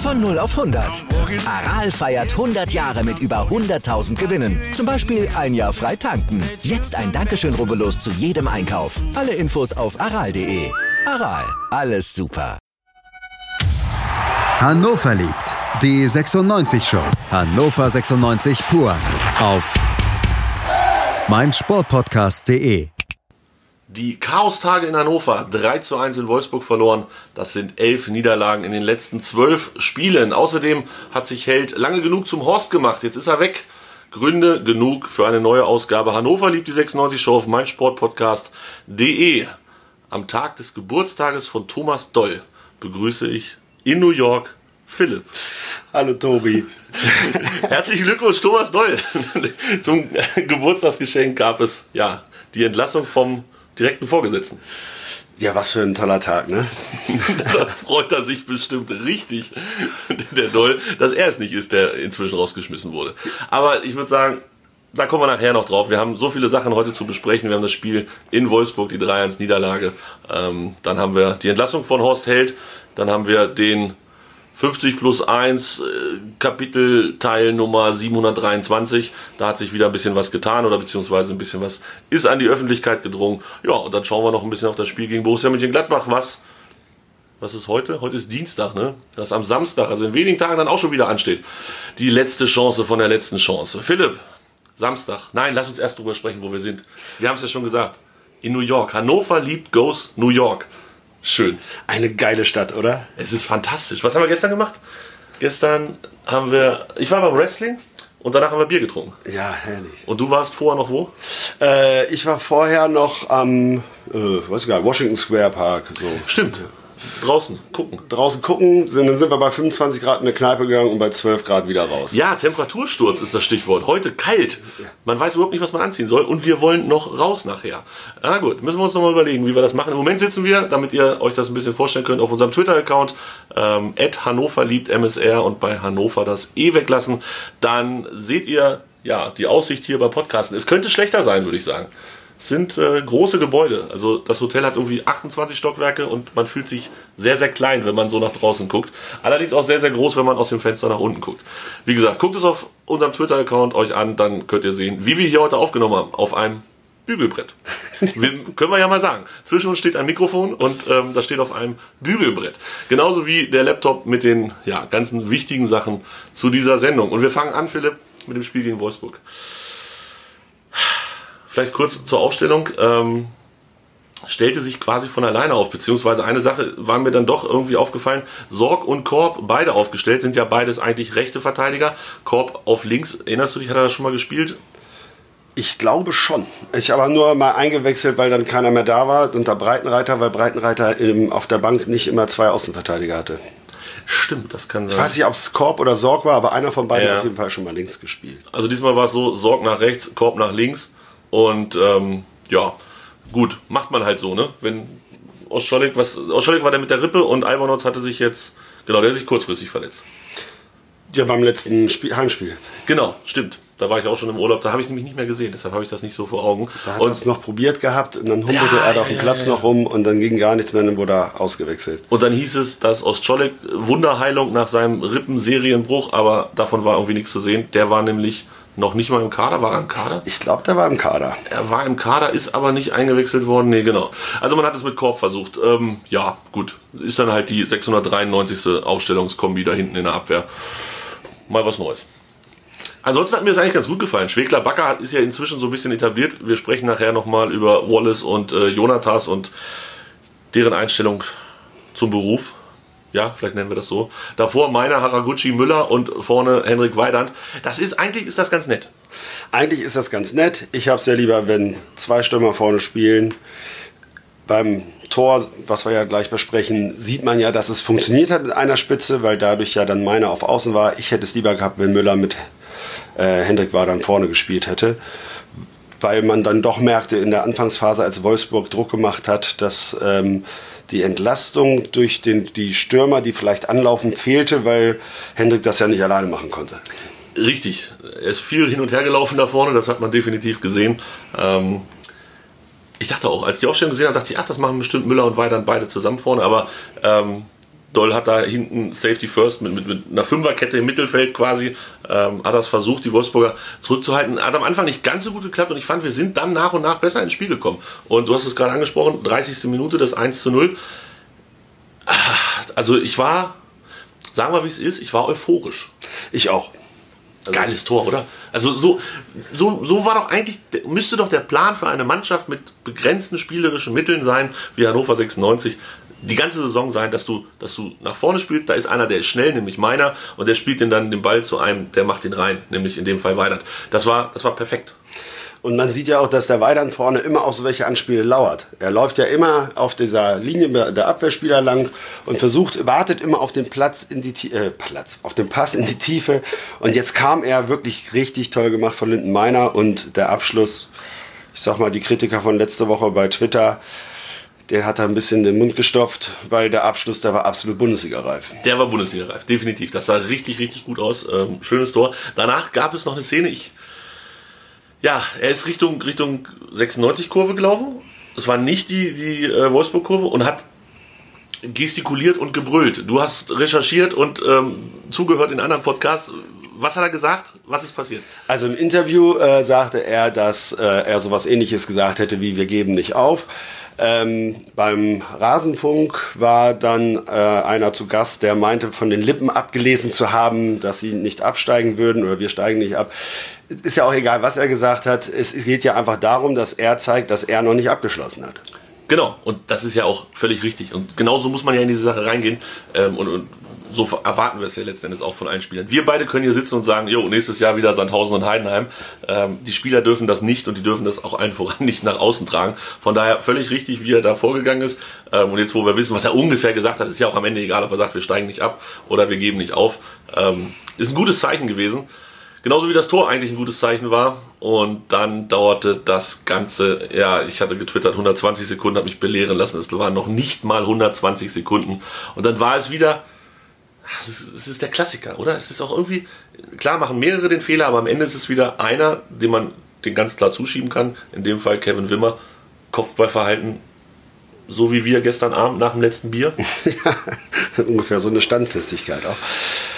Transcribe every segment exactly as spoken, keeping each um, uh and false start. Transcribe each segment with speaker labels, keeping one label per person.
Speaker 1: Von null auf hundert. Aral feiert hundert Jahre mit über hunderttausend Gewinnen. Zum Beispiel ein Jahr frei tanken. Jetzt ein Dankeschön, rubbellos zu jedem Einkauf. Alle Infos auf aral punkt de. Aral, alles super.
Speaker 2: Hannover liebt. Die sechsundneunzig Show. Hannover sechsundneunzig pur. Auf meinsportpodcast punkt de.
Speaker 3: Die Chaostage in Hannover, drei zu eins in Wolfsburg verloren. Das sind elf Niederlagen in den letzten zwölf Spielen. Außerdem hat sich Held lange genug zum Horst gemacht. Jetzt ist er weg. Gründe genug für eine neue Ausgabe. Hannover liebt die sechsundneunzig Show auf meinsportpodcast punkt de. Am Tag des Geburtstages von Thomas Doll begrüße ich in New York Philipp.
Speaker 4: Hallo Tobi.
Speaker 3: Herzlichen Glückwunsch, Thomas Doll. Zum Geburtstagsgeschenk gab es ja die Entlassung vom direkten Vorgesetzten.
Speaker 4: Ja, was für ein toller Tag, ne?
Speaker 3: Da freut er sich bestimmt richtig, der Doll, dass er es nicht ist, der inzwischen rausgeschmissen wurde. Aber ich würde sagen, da kommen wir nachher noch drauf. Wir haben so viele Sachen heute zu besprechen. Wir haben das Spiel in Wolfsburg, die drei eins Niederlage. Ähm, dann haben wir die Entlassung von Horst Held. Dann haben wir den fünfzig plus eins äh, Kapitelteil Nummer siebenhundertdreiundzwanzig. Da hat sich wieder ein bisschen was getan oder beziehungsweise ein bisschen was ist an die Öffentlichkeit gedrungen. Ja, und dann schauen wir noch ein bisschen auf das Spiel gegen Borussia Mönchengladbach. Was, was ist heute? Heute ist Dienstag, ne? Das am Samstag, also in wenigen Tagen dann auch schon wieder ansteht. Die letzte Chance von der letzten Chance. Philipp, Samstag. Nein, lass uns erst drüber sprechen, wo wir sind. Wir haben es ja schon gesagt. In New York. Hannover liebt Goes New York. Schön.
Speaker 4: Eine geile Stadt, oder?
Speaker 3: Es ist fantastisch. Was haben wir gestern gemacht? Gestern haben wir, ich war beim Wrestling und danach haben wir Bier getrunken.
Speaker 4: Ja, herrlich.
Speaker 3: Und du warst vorher noch wo?
Speaker 4: Äh, ich war vorher noch am, äh, weiß ich gar nicht, Washington Square Park. So.
Speaker 3: Stimmt. Draußen gucken.
Speaker 4: Draußen gucken, sind, dann sind wir bei fünfundzwanzig Grad in eine Kneipe gegangen und bei zwölf Grad wieder raus.
Speaker 3: Ja, Temperatursturz ist das Stichwort. Heute kalt. Man weiß überhaupt nicht, was man anziehen soll und wir wollen noch raus nachher. Na gut, müssen wir uns nochmal überlegen, wie wir das machen. Im Moment sitzen wir, damit ihr euch das ein bisschen vorstellen könnt, auf unserem Twitter-Account ähm, at Hannover liebt M S R und bei Hannover das E weglassen. Dann seht ihr ja die Aussicht hier bei Podcasten. Es könnte schlechter sein, würde ich sagen. Es sind äh, große Gebäude. Also das Hotel hat irgendwie achtundzwanzig Stockwerke und man fühlt sich sehr, sehr klein, wenn man so nach draußen guckt. Allerdings auch sehr, sehr groß, wenn man aus dem Fenster nach unten guckt. Wie gesagt, guckt es auf unserem Twitter-Account euch an, dann könnt ihr sehen, wie wir hier heute aufgenommen haben. Auf einem Bügelbrett. Wir, können wir ja mal sagen. Zwischen uns steht ein Mikrofon und ähm, das steht auf einem Bügelbrett. Genauso wie der Laptop mit den ja, ganzen wichtigen Sachen zu dieser Sendung. Und wir fangen an, Philipp, mit dem Spiel gegen Wolfsburg. Vielleicht kurz zur Aufstellung. Ähm, stellte sich quasi von alleine auf, beziehungsweise eine Sache war mir dann doch irgendwie aufgefallen. Sorg und Korb, beide aufgestellt, sind ja beides eigentlich rechte Verteidiger. Korb auf links, erinnerst du dich, hat er das schon mal gespielt?
Speaker 4: Ich glaube schon. Ich habe nur mal eingewechselt, weil dann keiner mehr da war unter Breitenreiter, weil Breitenreiter im, auf der Bank nicht immer zwei Außenverteidiger hatte.
Speaker 3: Stimmt, das kann sein.
Speaker 4: Ich weiß nicht, ob es Korb oder Sorg war, aber einer von beiden
Speaker 3: Ja.
Speaker 4: hat auf jeden Fall schon mal links gespielt.
Speaker 3: Also diesmal war es so, Sorg nach rechts, Korb nach links. Und ähm, ja, gut, macht man halt so, ne? Wenn Oscholik, was Oscholik war der mit der Rippe und Albanotz hatte sich jetzt, genau, der hat sich kurzfristig verletzt.
Speaker 4: Ja, beim letzten Spiel, Heimspiel.
Speaker 3: Genau, stimmt. Da war ich auch schon im Urlaub, da habe ich es nämlich nicht mehr gesehen, deshalb habe ich das nicht so vor Augen.
Speaker 4: Da hat
Speaker 3: und
Speaker 4: er es noch probiert gehabt und dann humpelte
Speaker 3: Ja,
Speaker 4: er da auf dem
Speaker 3: ja,
Speaker 4: Platz
Speaker 3: ja.
Speaker 4: noch rum und dann ging gar nichts mehr und dann wurde er ausgewechselt.
Speaker 3: Und dann hieß es, dass Oscholik Wunderheilung nach seinem Rippenserienbruch, aber davon war irgendwie nichts zu sehen. Der war nämlich noch nicht mal im Kader. War er im Kader?
Speaker 4: Ich glaube, der war im Kader.
Speaker 3: Er war im Kader, ist aber nicht eingewechselt worden. Nee, genau. Also man hat es mit Korb versucht. Ähm, ja, gut. Ist dann halt die sechshundertdreiundneunzigste Aufstellungskombi da hinten in der Abwehr. Mal was Neues. Ansonsten hat mir das eigentlich ganz gut gefallen. Schwegler-Bakker hat- ist ja inzwischen so ein bisschen etabliert. Wir sprechen nachher nochmal über Wallace und äh, Jonatas und deren Einstellung zum Beruf. Ja, vielleicht nennen wir das so. Davor Meiner, Haraguchi, Müller und vorne Henrik Weidand. Das ist, eigentlich ist das ganz nett.
Speaker 4: Eigentlich ist das ganz nett. Ich habe es ja lieber, wenn zwei Stürmer vorne spielen. Beim Tor, was wir ja gleich besprechen, sieht man ja, dass es funktioniert hat mit einer Spitze, weil dadurch ja dann Meiner auf Außen war. Ich hätte es lieber gehabt, wenn Müller mit äh, Hendrik Weidand vorne gespielt hätte. Weil man dann doch merkte in der Anfangsphase, als Wolfsburg Druck gemacht hat, dass ähm, die Entlastung durch den, die Stürmer, die vielleicht anlaufen, fehlte, weil Hendrik das ja nicht alleine machen konnte.
Speaker 3: Richtig. Er ist viel hin und her gelaufen da vorne, das hat man definitiv gesehen. Ähm, ich dachte auch, als ich die Aufstellung gesehen habe, dachte ich, ach, das machen bestimmt Müller und Weidand beide zusammen vorne, aber ähm, Doll hat da hinten Safety First mit, mit, mit einer Fünferkette im Mittelfeld quasi, ähm, hat das versucht, die Wolfsburger zurückzuhalten. Hat am Anfang nicht ganz so gut geklappt und ich fand, wir sind dann nach und nach besser ins Spiel gekommen. Und du hast es gerade angesprochen, dreißigste Minute, das eins zu null. Also ich war, sagen wir wie es ist, ich war euphorisch.
Speaker 4: Ich auch.
Speaker 3: Also geiles Tor, oder? Also so, so, so war doch eigentlich, müsste doch der Plan für eine Mannschaft mit begrenzten spielerischen Mitteln sein, wie Hannover sechsundneunzig, die ganze Saison sein, dass du, dass du nach vorne spielst, da ist einer, der ist schnell, nämlich meiner, und der spielt den dann den Ball zu einem, der macht den rein, nämlich in dem Fall Weidand. Das war, das war perfekt.
Speaker 4: Und man sieht ja auch, dass der Weidand vorne immer auf so welche Anspiele lauert. Er läuft ja immer auf dieser Linie der Abwehrspieler lang und versucht, wartet immer auf den Platz in die äh, Platz, auf den Pass in die Tiefe. Und jetzt kam er wirklich richtig toll gemacht von Linden Meiner und der Abschluss, ich sag mal, die Kritiker von letzte Woche bei Twitter, der hat da ein bisschen den Mund gestopft, weil der Abschluss, der war absolut Bundesliga-reif.
Speaker 3: Der war Bundesliga-reif, definitiv. Das sah richtig, richtig gut aus. Ähm, schönes Tor. Danach gab es noch eine Szene, ich Ja, er ist Richtung, Richtung sechsundneunzig-Kurve gelaufen. Es war nicht die, die äh, Wolfsburg-Kurve und hat gestikuliert und gebrüllt. Du hast recherchiert und ähm, zugehört in anderen Podcasts. Was hat er gesagt? Was ist passiert?
Speaker 4: Also im Interview äh, sagte er, dass äh, er sowas Ähnliches gesagt hätte wie wir geben nicht auf. Ähm, beim Rasenfunk war dann äh, einer zu Gast, der meinte, von den Lippen abgelesen zu haben, dass sie nicht absteigen würden oder wir steigen nicht ab. Ist ja auch egal, was er gesagt hat. Es geht ja einfach darum, dass er zeigt, dass er noch nicht abgeschlossen hat.
Speaker 3: Genau, und das ist ja auch völlig richtig. Und genauso muss man ja in diese Sache reingehen. Ähm, und, und so erwarten wir es ja letzten Endes auch von allen Spielern. Wir beide können hier sitzen und sagen, jo, nächstes Jahr wieder Sandhausen und Heidenheim. Ähm, die Spieler dürfen das nicht und die dürfen das auch allen voran nicht nach außen tragen. Von daher völlig richtig, wie er da vorgegangen ist. Ähm, und jetzt, wo wir wissen, was er ungefähr gesagt hat, ist ja auch am Ende egal, ob er sagt, wir steigen nicht ab oder wir geben nicht auf. Ähm, ist ein gutes Zeichen gewesen. Genauso wie das Tor eigentlich ein gutes Zeichen war. Und dann dauerte das Ganze, ja, ich hatte getwittert, hundertzwanzig Sekunden, habe mich belehren lassen. Es waren noch nicht mal hundertzwanzig Sekunden. Und dann war es wieder, es ist, es ist der Klassiker, oder? Es ist auch irgendwie, klar machen mehrere den Fehler, aber am Ende ist es wieder einer, den man den ganz klar zuschieben kann. In dem Fall Kevin Wimmer, Kopfballverhalten, so wie wir gestern Abend nach dem letzten Bier.
Speaker 4: Ja, ungefähr so eine Standfestigkeit auch.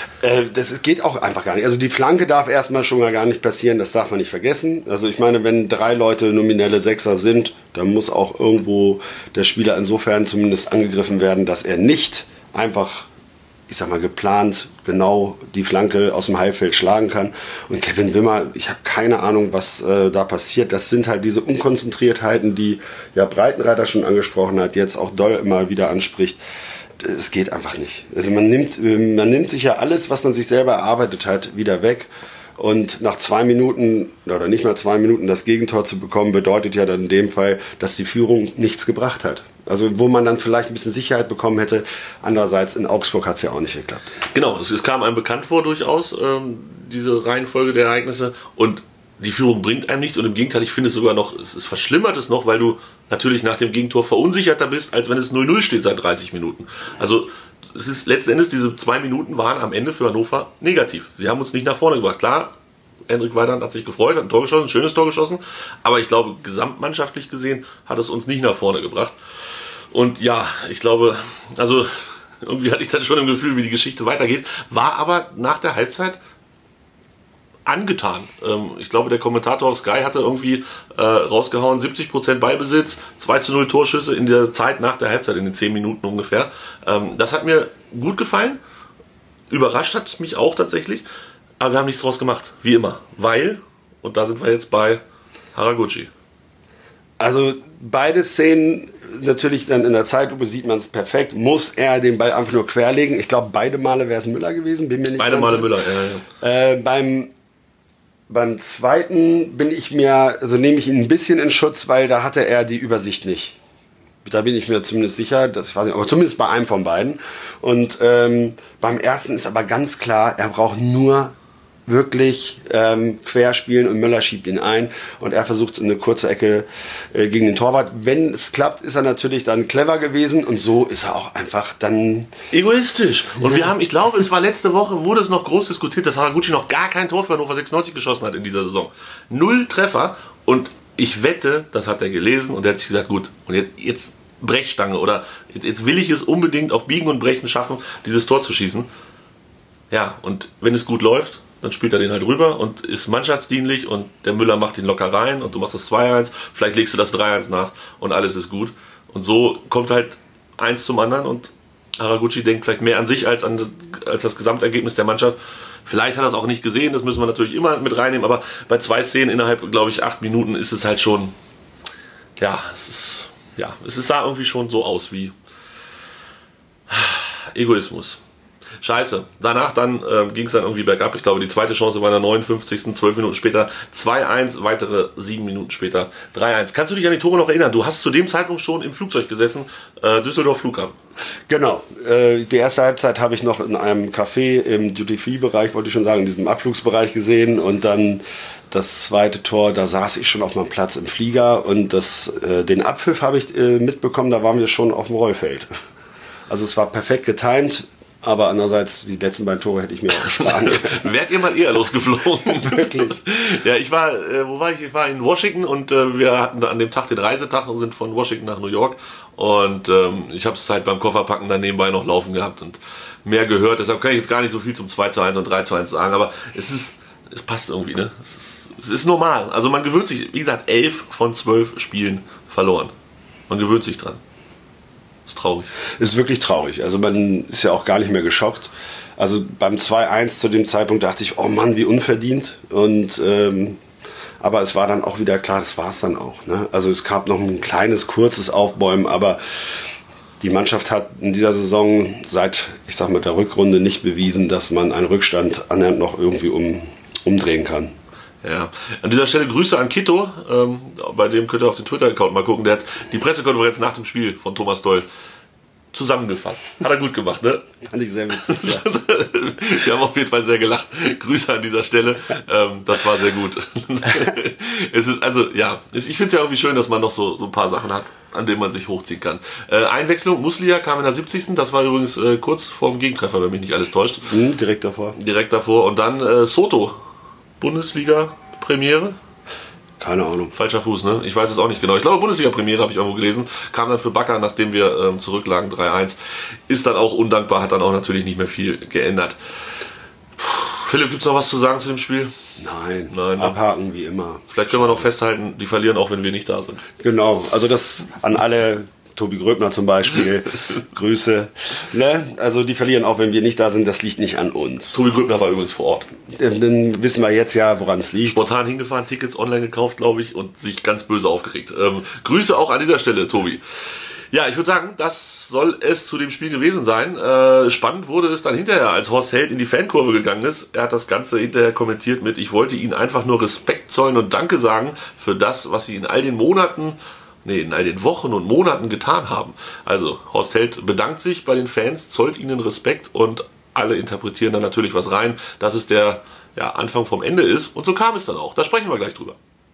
Speaker 4: Das geht auch einfach gar nicht. Also die Flanke darf erstmal schon mal gar nicht passieren, das darf man nicht vergessen. Also ich meine, wenn drei Leute nominelle Sechser sind, dann muss auch irgendwo der Spieler insofern zumindest angegriffen werden, dass er nicht einfach, ich sag mal, geplant genau die Flanke aus dem Halbfeld schlagen kann. Und Kevin Wimmer, ich habe keine Ahnung, was äh, da passiert. Das sind halt diese Unkonzentriertheiten, die ja Breitenreiter schon angesprochen hat, jetzt auch Doll immer wieder anspricht. Es geht einfach nicht. Also man nimmt, man nimmt sich ja alles, was man sich selber erarbeitet hat, wieder weg. Und nach zwei Minuten oder nicht mal zwei Minuten das Gegentor zu bekommen, bedeutet ja dann in dem Fall, dass die Führung nichts gebracht hat. Also wo man dann vielleicht ein bisschen Sicherheit bekommen hätte. Andererseits in Augsburg hat es ja auch nicht geklappt.
Speaker 3: Genau, es, es kam einem bekannt vor durchaus, ähm, diese Reihenfolge der Ereignisse. Und die Führung bringt einem nichts. Und im Gegenteil, ich finde es sogar noch, es, es verschlimmert es noch, weil du natürlich nach dem Gegentor verunsicherter bist, als wenn es null null steht seit dreißig Minuten. Also es ist letzten Endes, diese zwei Minuten waren am Ende für Hannover negativ. Sie haben uns nicht nach vorne gebracht. Klar, Hendrik Weidand hat sich gefreut, hat ein Tor geschossen, ein schönes Tor geschossen, aber ich glaube, gesamtmannschaftlich gesehen hat es uns nicht nach vorne gebracht. Und ja, ich glaube, also irgendwie hatte ich dann schon im Gefühl, wie die Geschichte weitergeht, war aber nach der Halbzeit angetan. Ähm, ich glaube, der Kommentator auf Sky hatte irgendwie äh, rausgehauen, siebzig Prozent Ballbesitz, zwei zu null Torschüsse in der Zeit nach der Halbzeit, in den zehn Minuten ungefähr. Ähm, das hat mir gut gefallen. Überrascht hat es mich auch tatsächlich. Aber wir haben nichts draus gemacht, wie immer. Weil, und da sind wir jetzt bei Haraguchi.
Speaker 4: Also beide Szenen, natürlich dann in der Zeitlupe sieht man es perfekt, muss er den Ball einfach nur querlegen. Ich glaube, beide Male wäre es Müller gewesen, bin mir nicht
Speaker 3: Beide
Speaker 4: ganz
Speaker 3: Male
Speaker 4: sicher.
Speaker 3: Müller, ja, ja.
Speaker 4: Äh, beim Beim zweiten bin ich mir, also nehme ich ihn ein bisschen in Schutz, weil da hatte er die Übersicht nicht. Da bin ich mir zumindest sicher, dass, ich weiß nicht, aber zumindest bei einem von beiden. Und ähm, beim ersten ist aber ganz klar, er braucht nur wirklich ähm, querspielen und Müller schiebt ihn ein und er versucht in eine kurze Ecke äh, gegen den Torwart. Wenn es klappt, ist er natürlich dann clever gewesen und so ist er auch einfach dann
Speaker 3: egoistisch. Und wir haben, ich glaube, es war letzte Woche, wurde es noch groß diskutiert, dass Haraguchi noch gar kein Tor für Hannover sechsundneunzig geschossen hat in dieser Saison. Null Treffer und ich wette, das hat er gelesen und er hat sich gesagt, gut, und jetzt, jetzt Brechstange oder jetzt, jetzt will ich es unbedingt auf Biegen und Brechen schaffen, dieses Tor zu schießen. Ja, und wenn es gut läuft, dann spielt er den halt rüber und ist mannschaftsdienlich und der Müller macht ihn locker rein und du machst das zwei eins, vielleicht legst du das drei eins nach und alles ist gut. Und so kommt halt eins zum anderen und Haraguchi denkt vielleicht mehr an sich als an als das Gesamtergebnis der Mannschaft. Vielleicht hat er es auch nicht gesehen, das müssen wir natürlich immer mit reinnehmen, aber bei zwei Szenen innerhalb, glaube ich, acht Minuten ist es halt schon, ja, es ist, ja, es sah irgendwie schon so aus wie Egoismus. Scheiße. Danach dann äh, ging es dann irgendwie bergab. Ich glaube, die zweite Chance war in der neunundfünfzigsten zwölf Minuten später zwei eins, weitere sieben Minuten später drei eins. Kannst du dich an die Tore noch erinnern? Du hast zu dem Zeitpunkt schon im Flugzeug gesessen, äh, Düsseldorf Flughafen.
Speaker 4: Genau. Äh, die erste Halbzeit habe ich noch in einem Café im Duty-Free-Bereich, wollte ich schon sagen, in diesem Abflugsbereich gesehen und dann das zweite Tor, da saß ich schon auf meinem Platz im Flieger und das, äh, den Abpfiff habe ich äh, mitbekommen, da waren wir schon auf dem Rollfeld. Also es war perfekt getimt. Aber andererseits, die letzten beiden Tore hätte ich mir auch gespart.
Speaker 3: Wärt ihr mal eher losgeflogen?
Speaker 4: Wirklich?
Speaker 3: Ja, ich war, äh, wo war ich? Ich war in Washington und äh, wir hatten an dem Tag den Reisetag und sind von Washington nach New York. Und ähm, ich habe es halt beim Kofferpacken dann nebenbei noch laufen gehabt und mehr gehört. Deshalb kann ich jetzt gar nicht so viel zum zwei zu eins und drei zu eins sagen. Aber es ist, es passt irgendwie, ne? Es ist, es ist normal. Also man gewöhnt sich, wie gesagt, elf von zwölf Spielen verloren. Man gewöhnt sich dran. Ist traurig.
Speaker 4: Ist wirklich traurig. Also man ist ja auch gar nicht mehr geschockt. Also beim zwei eins zu dem Zeitpunkt dachte ich, oh Mann, wie unverdient. Und ähm, aber es war dann auch wieder klar, das war es dann auch. Ne? Also es gab noch ein kleines, kurzes Aufbäumen, aber die Mannschaft hat in dieser Saison seit, ich sag mal, der Rückrunde nicht bewiesen, dass man einen Rückstand annähernd noch irgendwie um, umdrehen kann.
Speaker 3: Ja, an dieser Stelle Grüße an Kito, ähm, bei dem könnt ihr auf den Twitter-Account mal gucken, der hat die Pressekonferenz nach dem Spiel von Thomas Doll zusammengefasst. Hat er gut gemacht, ne?
Speaker 4: Fand ich sehr witzig, ja.
Speaker 3: Wir haben auf jeden Fall sehr gelacht. Grüße an dieser Stelle, ähm, das war sehr gut. Es ist, also, ja, ich finde es ja irgendwie schön, dass man noch so, so ein paar Sachen hat, an denen man sich hochziehen kann. Äh, Einwechslung, Muslia kam in der siebzigsten Das war übrigens äh, kurz vor dem Gegentreffer, wenn mich nicht alles täuscht.
Speaker 4: Mhm, direkt davor.
Speaker 3: Direkt davor und dann äh, Soto. Bundesliga-Premiere?
Speaker 4: Keine Ahnung.
Speaker 3: Falscher Fuß, ne? Ich weiß es auch nicht genau. Ich glaube, Bundesliga-Premiere habe ich irgendwo gelesen. Kam dann für Bakker, nachdem wir ähm, zurücklagen, drei eins. Ist dann auch undankbar, hat dann auch natürlich nicht mehr viel geändert. Puh. Philipp, gibt es noch was zu sagen zu dem Spiel?
Speaker 4: Nein,
Speaker 3: Nein, ne?
Speaker 4: Abhaken wie immer.
Speaker 3: Vielleicht können wir noch festhalten, die verlieren auch, wenn wir nicht da sind.
Speaker 4: Genau, also das an alle... Tobi Gröbner zum Beispiel, Grüße. Ne? Also die verlieren auch, wenn wir nicht da sind, das liegt nicht an uns.
Speaker 3: Tobi Gröbner war übrigens vor Ort.
Speaker 4: Dann wissen wir jetzt ja, woran es liegt.
Speaker 3: Spontan hingefahren, Tickets online gekauft, glaube ich, und sich ganz böse aufgeregt. Ähm, Grüße auch an dieser Stelle, Tobi. Ja, ich würde sagen, das soll es zu dem Spiel gewesen sein. Äh, spannend wurde es dann hinterher, als Horst Held in die Fankurve gegangen ist. Er hat das Ganze hinterher kommentiert mit: Ich wollte Ihnen einfach nur Respekt zollen und Danke sagen für das, was Sie in all den Monaten Nee, in all den Wochen und Monaten getan haben. Also, Horst Held bedankt sich bei den Fans, zollt ihnen Respekt und alle interpretieren dann natürlich was rein, dass es der ja, Anfang vom Ende ist. Und so kam es dann auch. Da sprechen wir gleich drüber.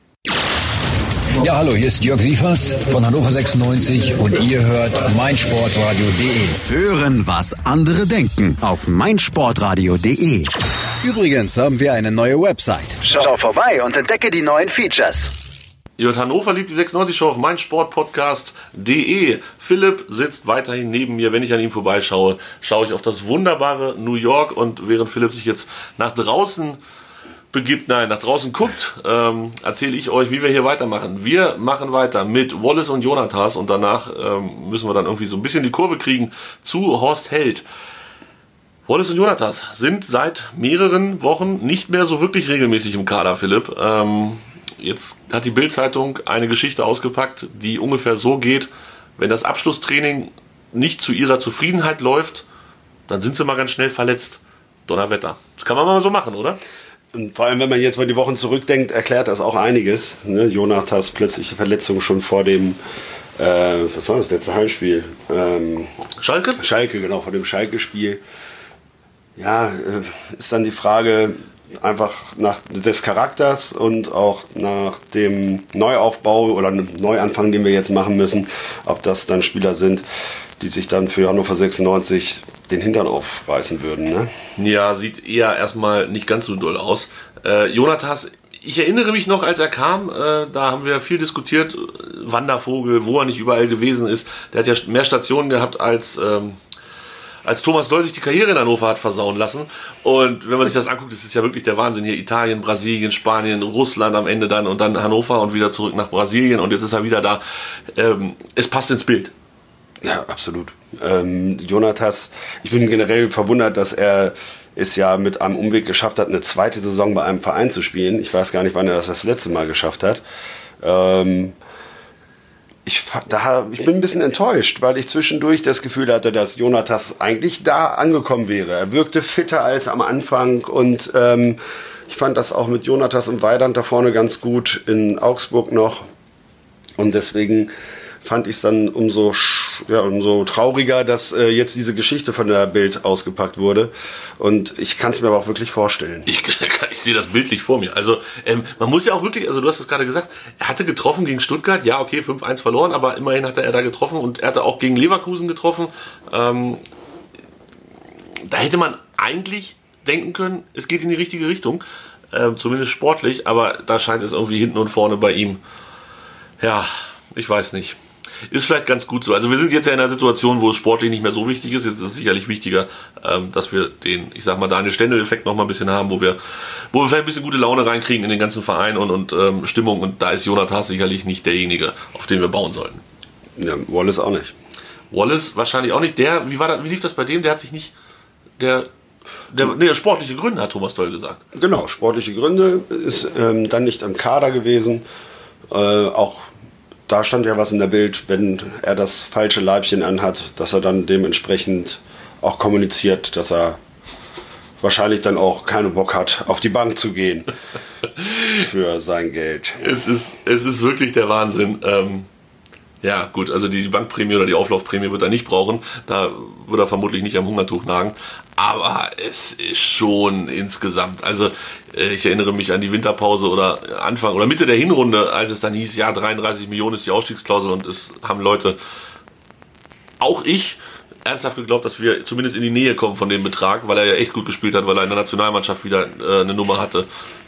Speaker 5: Ja, hallo, hier ist Jörg Sievers von Hannover sechsundneunzig und ihr hört meinsportradio punkt de.
Speaker 2: Hören, was andere denken auf meinsportradio punkt de. Übrigens haben wir eine neue Website.
Speaker 5: Schau vorbei und entdecke die neuen Features.
Speaker 3: Ihr hört Hannover liebt die sechsundneunzig Show auf meinsportpodcast punkt de. Philipp sitzt weiterhin neben mir. Wenn ich an ihm vorbeischaue, schaue ich auf das wunderbare New York. Und während Philipp sich jetzt nach draußen begibt, nein, nach draußen guckt, ähm, erzähle ich euch, wie wir hier weitermachen. Wir machen weiter mit Wallace und Jonathas und danach ähm, müssen wir dann irgendwie so ein bisschen die Kurve kriegen zu Horst Held. Wallace und Jonathas sind seit mehreren Wochen nicht mehr so wirklich regelmäßig im Kader, Philipp. Ähm, Jetzt hat die Bild-Zeitung eine Geschichte ausgepackt, die ungefähr so geht: Wenn das Abschlusstraining nicht zu ihrer Zufriedenheit läuft, dann sind sie mal ganz schnell verletzt. Donnerwetter. Das kann man mal so machen, oder?
Speaker 4: Und vor allem, wenn man jetzt mal die Wochen zurückdenkt, erklärt das auch einiges. Ne? Jonathas plötzliche Verletzung schon vor dem, äh, was war das, letzte Heimspiel? Ähm,
Speaker 3: Schalke?
Speaker 4: Schalke, genau, vor dem Schalke-Spiel. Ja, äh, ist dann die Frage... einfach nach des Charakters und auch nach dem Neuaufbau oder Neuanfang, den wir jetzt machen müssen, ob das dann Spieler sind, die sich dann für Hannover sechsundneunzig den Hintern aufreißen würden. Ne?
Speaker 3: Ja, sieht eher erstmal nicht ganz so doll aus. Äh, Jonathas, ich erinnere mich noch, als er kam, äh, da haben wir viel diskutiert, Wandervogel, wo er nicht überall gewesen ist. Der hat ja mehr Stationen gehabt als... Ähm, als Thomas Doll sich die Karriere in Hannover hat versauen lassen. Und wenn man sich das anguckt, das ist ja wirklich der Wahnsinn hier. Italien, Brasilien, Spanien, Russland am Ende dann und dann Hannover und wieder zurück nach Brasilien und jetzt ist er wieder da. Ähm, es passt ins Bild.
Speaker 4: Ja, absolut. Ähm, Jonatas, ich bin generell verwundert, dass er es ja mit einem Umweg geschafft hat, eine zweite Saison bei einem Verein zu spielen. Ich weiß gar nicht, wann er das das letzte Mal geschafft hat. Ähm, Ich, da, ich bin ein bisschen enttäuscht, weil ich zwischendurch das Gefühl hatte, dass Jonatas eigentlich da angekommen wäre. Er wirkte fitter als am Anfang und ähm, ich fand das auch mit Jonatas und Weidand da vorne ganz gut, in Augsburg noch. Und deswegen fand ich es dann umso, ja, umso trauriger, dass äh, jetzt diese Geschichte von der Bild ausgepackt wurde. Und ich kann es mir aber auch wirklich vorstellen.
Speaker 3: Ich, ich sehe das bildlich vor mir. Also ähm, man muss ja auch wirklich, also du hast es gerade gesagt, er hatte getroffen gegen Stuttgart, ja okay, fünf eins verloren, aber immerhin hatte er da getroffen und er hatte auch gegen Leverkusen getroffen. Ähm, da hätte man eigentlich denken können, es geht in die richtige Richtung, äh, zumindest sportlich, aber da scheint es irgendwie hinten und vorne bei ihm, ja, ich weiß nicht. Ist vielleicht ganz gut so. Also wir sind jetzt ja in einer Situation, wo es sportlich nicht mehr so wichtig ist. Jetzt ist es sicherlich wichtiger, ähm, dass wir den, ich sag mal, Daniel Stendel-Effekt noch mal ein bisschen haben, wo wir, wo wir vielleicht ein bisschen gute Laune reinkriegen in den ganzen Verein und, und ähm, Stimmung. Und da ist Jonatas sicherlich nicht derjenige, auf den wir bauen sollten.
Speaker 4: Ja, Wallace auch nicht.
Speaker 3: Wallace wahrscheinlich auch nicht. Der, wie war das, wie lief das bei dem? Der hat sich nicht, der, der, nee, der sportliche Gründe, hat Thomas Doll gesagt.
Speaker 4: Genau, sportliche Gründe, ist ähm, dann nicht im Kader gewesen. Äh, auch da stand ja was in der Bild, wenn er das falsche Leibchen anhat, dass er dann dementsprechend auch kommuniziert, dass er wahrscheinlich dann auch keinen Bock hat, auf die Bank zu gehen für sein Geld.
Speaker 3: Es ist, es ist wirklich der Wahnsinn. Ähm, ja, gut, also die Bankprämie oder die Auflaufprämie wird er nicht brauchen. Da wird er vermutlich nicht am Hungertuch nagen. Aber es ist schon insgesamt, also äh, ich erinnere mich an die Winterpause oder Anfang oder Mitte der Hinrunde, als es dann hieß, ja, dreiunddreißig Millionen ist die Ausstiegsklausel und es haben Leute, auch ich, ernsthaft geglaubt, dass wir zumindest in die Nähe kommen von dem Betrag, weil er ja echt gut gespielt hat, weil er in der Nationalmannschaft wieder äh, eine Nummer hatte.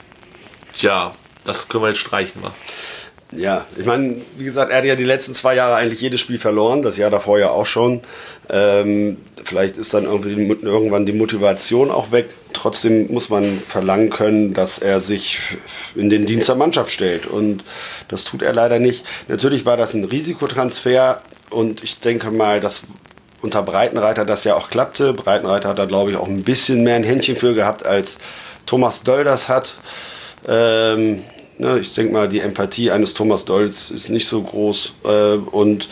Speaker 3: Tja, das können wir jetzt streichen, wa?
Speaker 4: Ja, ich meine, wie gesagt, er hat ja die letzten zwei Jahre eigentlich jedes Spiel verloren, das Jahr davor ja auch schon. Ähm, vielleicht ist dann irgendwie irgendwann die Motivation auch weg. Trotzdem muss man verlangen können, dass er sich in den Dienst der Mannschaft stellt. Und das tut er leider nicht. Natürlich war das ein Risikotransfer und ich denke mal, dass unter Breitenreiter das ja auch klappte. Breitenreiter hat da, glaube ich, auch ein bisschen mehr ein Händchen für gehabt, als Thomas Doll das hat. Ähm, ne, ich denke mal, die Empathie eines Thomas Dolls ist nicht so groß äh, und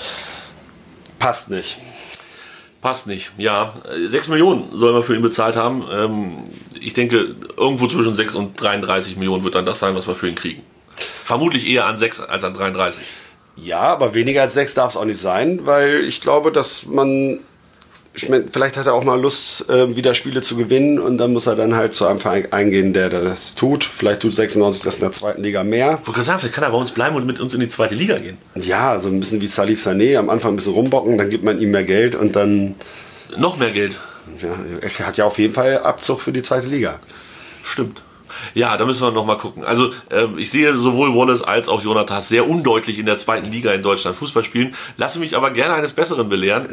Speaker 4: passt nicht.
Speaker 3: Passt nicht, ja. sechs Millionen sollen wir für ihn bezahlt haben. Ähm, ich denke, irgendwo zwischen sechs und dreiunddreißig Millionen wird dann das sein, was wir für ihn kriegen. Vermutlich eher an sechs als an dreiunddreißig. Ja,
Speaker 4: aber weniger als sechs darf es auch nicht sein, weil ich glaube, dass man, ich mein, vielleicht hat er auch mal Lust, äh, wieder Spiele zu gewinnen und dann muss er dann halt zu einem Verein eingehen, der das tut. Vielleicht tut sechsundneunzig das in der zweiten Liga mehr.
Speaker 3: Ich wollte sagen, vielleicht kann er bei uns bleiben und mit uns in die zweite Liga gehen.
Speaker 4: Ja, so ein bisschen wie Salif Sané, am Anfang ein bisschen rumbocken, dann gibt man ihm mehr Geld und dann...
Speaker 3: Noch mehr Geld.
Speaker 4: Ja, er hat ja auf jeden Fall Abzug für die zweite Liga.
Speaker 3: Stimmt. Ja, da müssen wir noch mal gucken. Also äh, ich sehe sowohl Wallace als auch Jonatas sehr undeutlich in der zweiten Liga in Deutschland Fußball spielen. Lasse mich aber gerne eines Besseren belehren.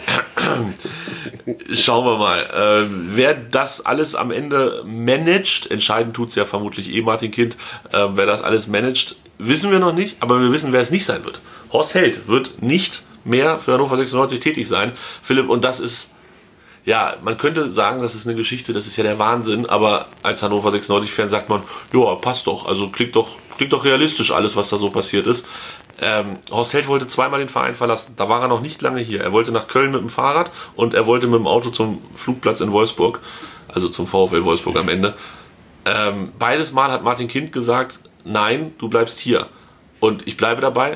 Speaker 3: Schauen wir mal. Äh, wer das alles am Ende managt, entscheidend tut es ja vermutlich eh Martin Kind, äh, wer das alles managt, wissen wir noch nicht, aber wir wissen, wer es nicht sein wird. Horst Held wird nicht mehr für Hannover sechsundneunzig tätig sein, Philipp, und das ist... Ja, man könnte sagen, das ist eine Geschichte, das ist ja der Wahnsinn, aber als Hannover sechsundneunzig-Fan sagt man, ja, passt doch, also klingt doch, klingt doch realistisch alles, was da so passiert ist. Ähm, Horst Held wollte zweimal den Verein verlassen, da war er noch nicht lange hier. Er wollte nach Köln mit dem Fahrrad und er wollte mit dem Auto zum Flugplatz in Wolfsburg, also zum VfL Wolfsburg am Ende. Ähm, beides Mal hat Martin Kind gesagt, nein, du bleibst hier. Und ich bleibe dabei.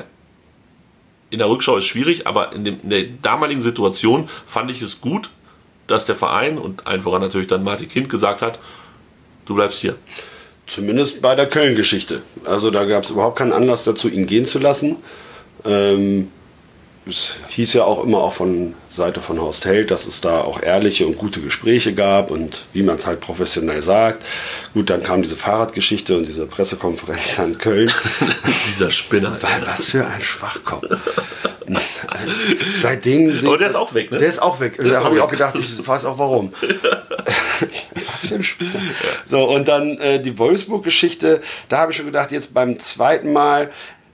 Speaker 3: In der Rückschau ist schwierig, aber in, dem, in der damaligen Situation fand ich es gut, dass der Verein und allen voran natürlich dann Martin Kind gesagt hat, du bleibst hier.
Speaker 4: Zumindest bei der Köln-Geschichte. Also da gab es überhaupt keinen Anlass dazu, ihn gehen zu lassen. Ähm, es hieß ja auch immer auch von Seite von Horst Held, dass es da auch ehrliche und gute Gespräche gab und wie man es halt professionell sagt. Gut, dann kam diese Fahrradgeschichte und diese Pressekonferenz in Köln.
Speaker 3: Dieser Spinner.
Speaker 4: Was für ein Schwachkopf. Seitdem...
Speaker 3: Aber der ist auch weg, ne?
Speaker 4: Der ist auch weg. Da habe ich auch gedacht, ich weiß auch warum. Was für ein Spieler. So, und dann äh, die Wolfsburg-Geschichte, da habe ich schon gedacht, jetzt beim zweiten Mal,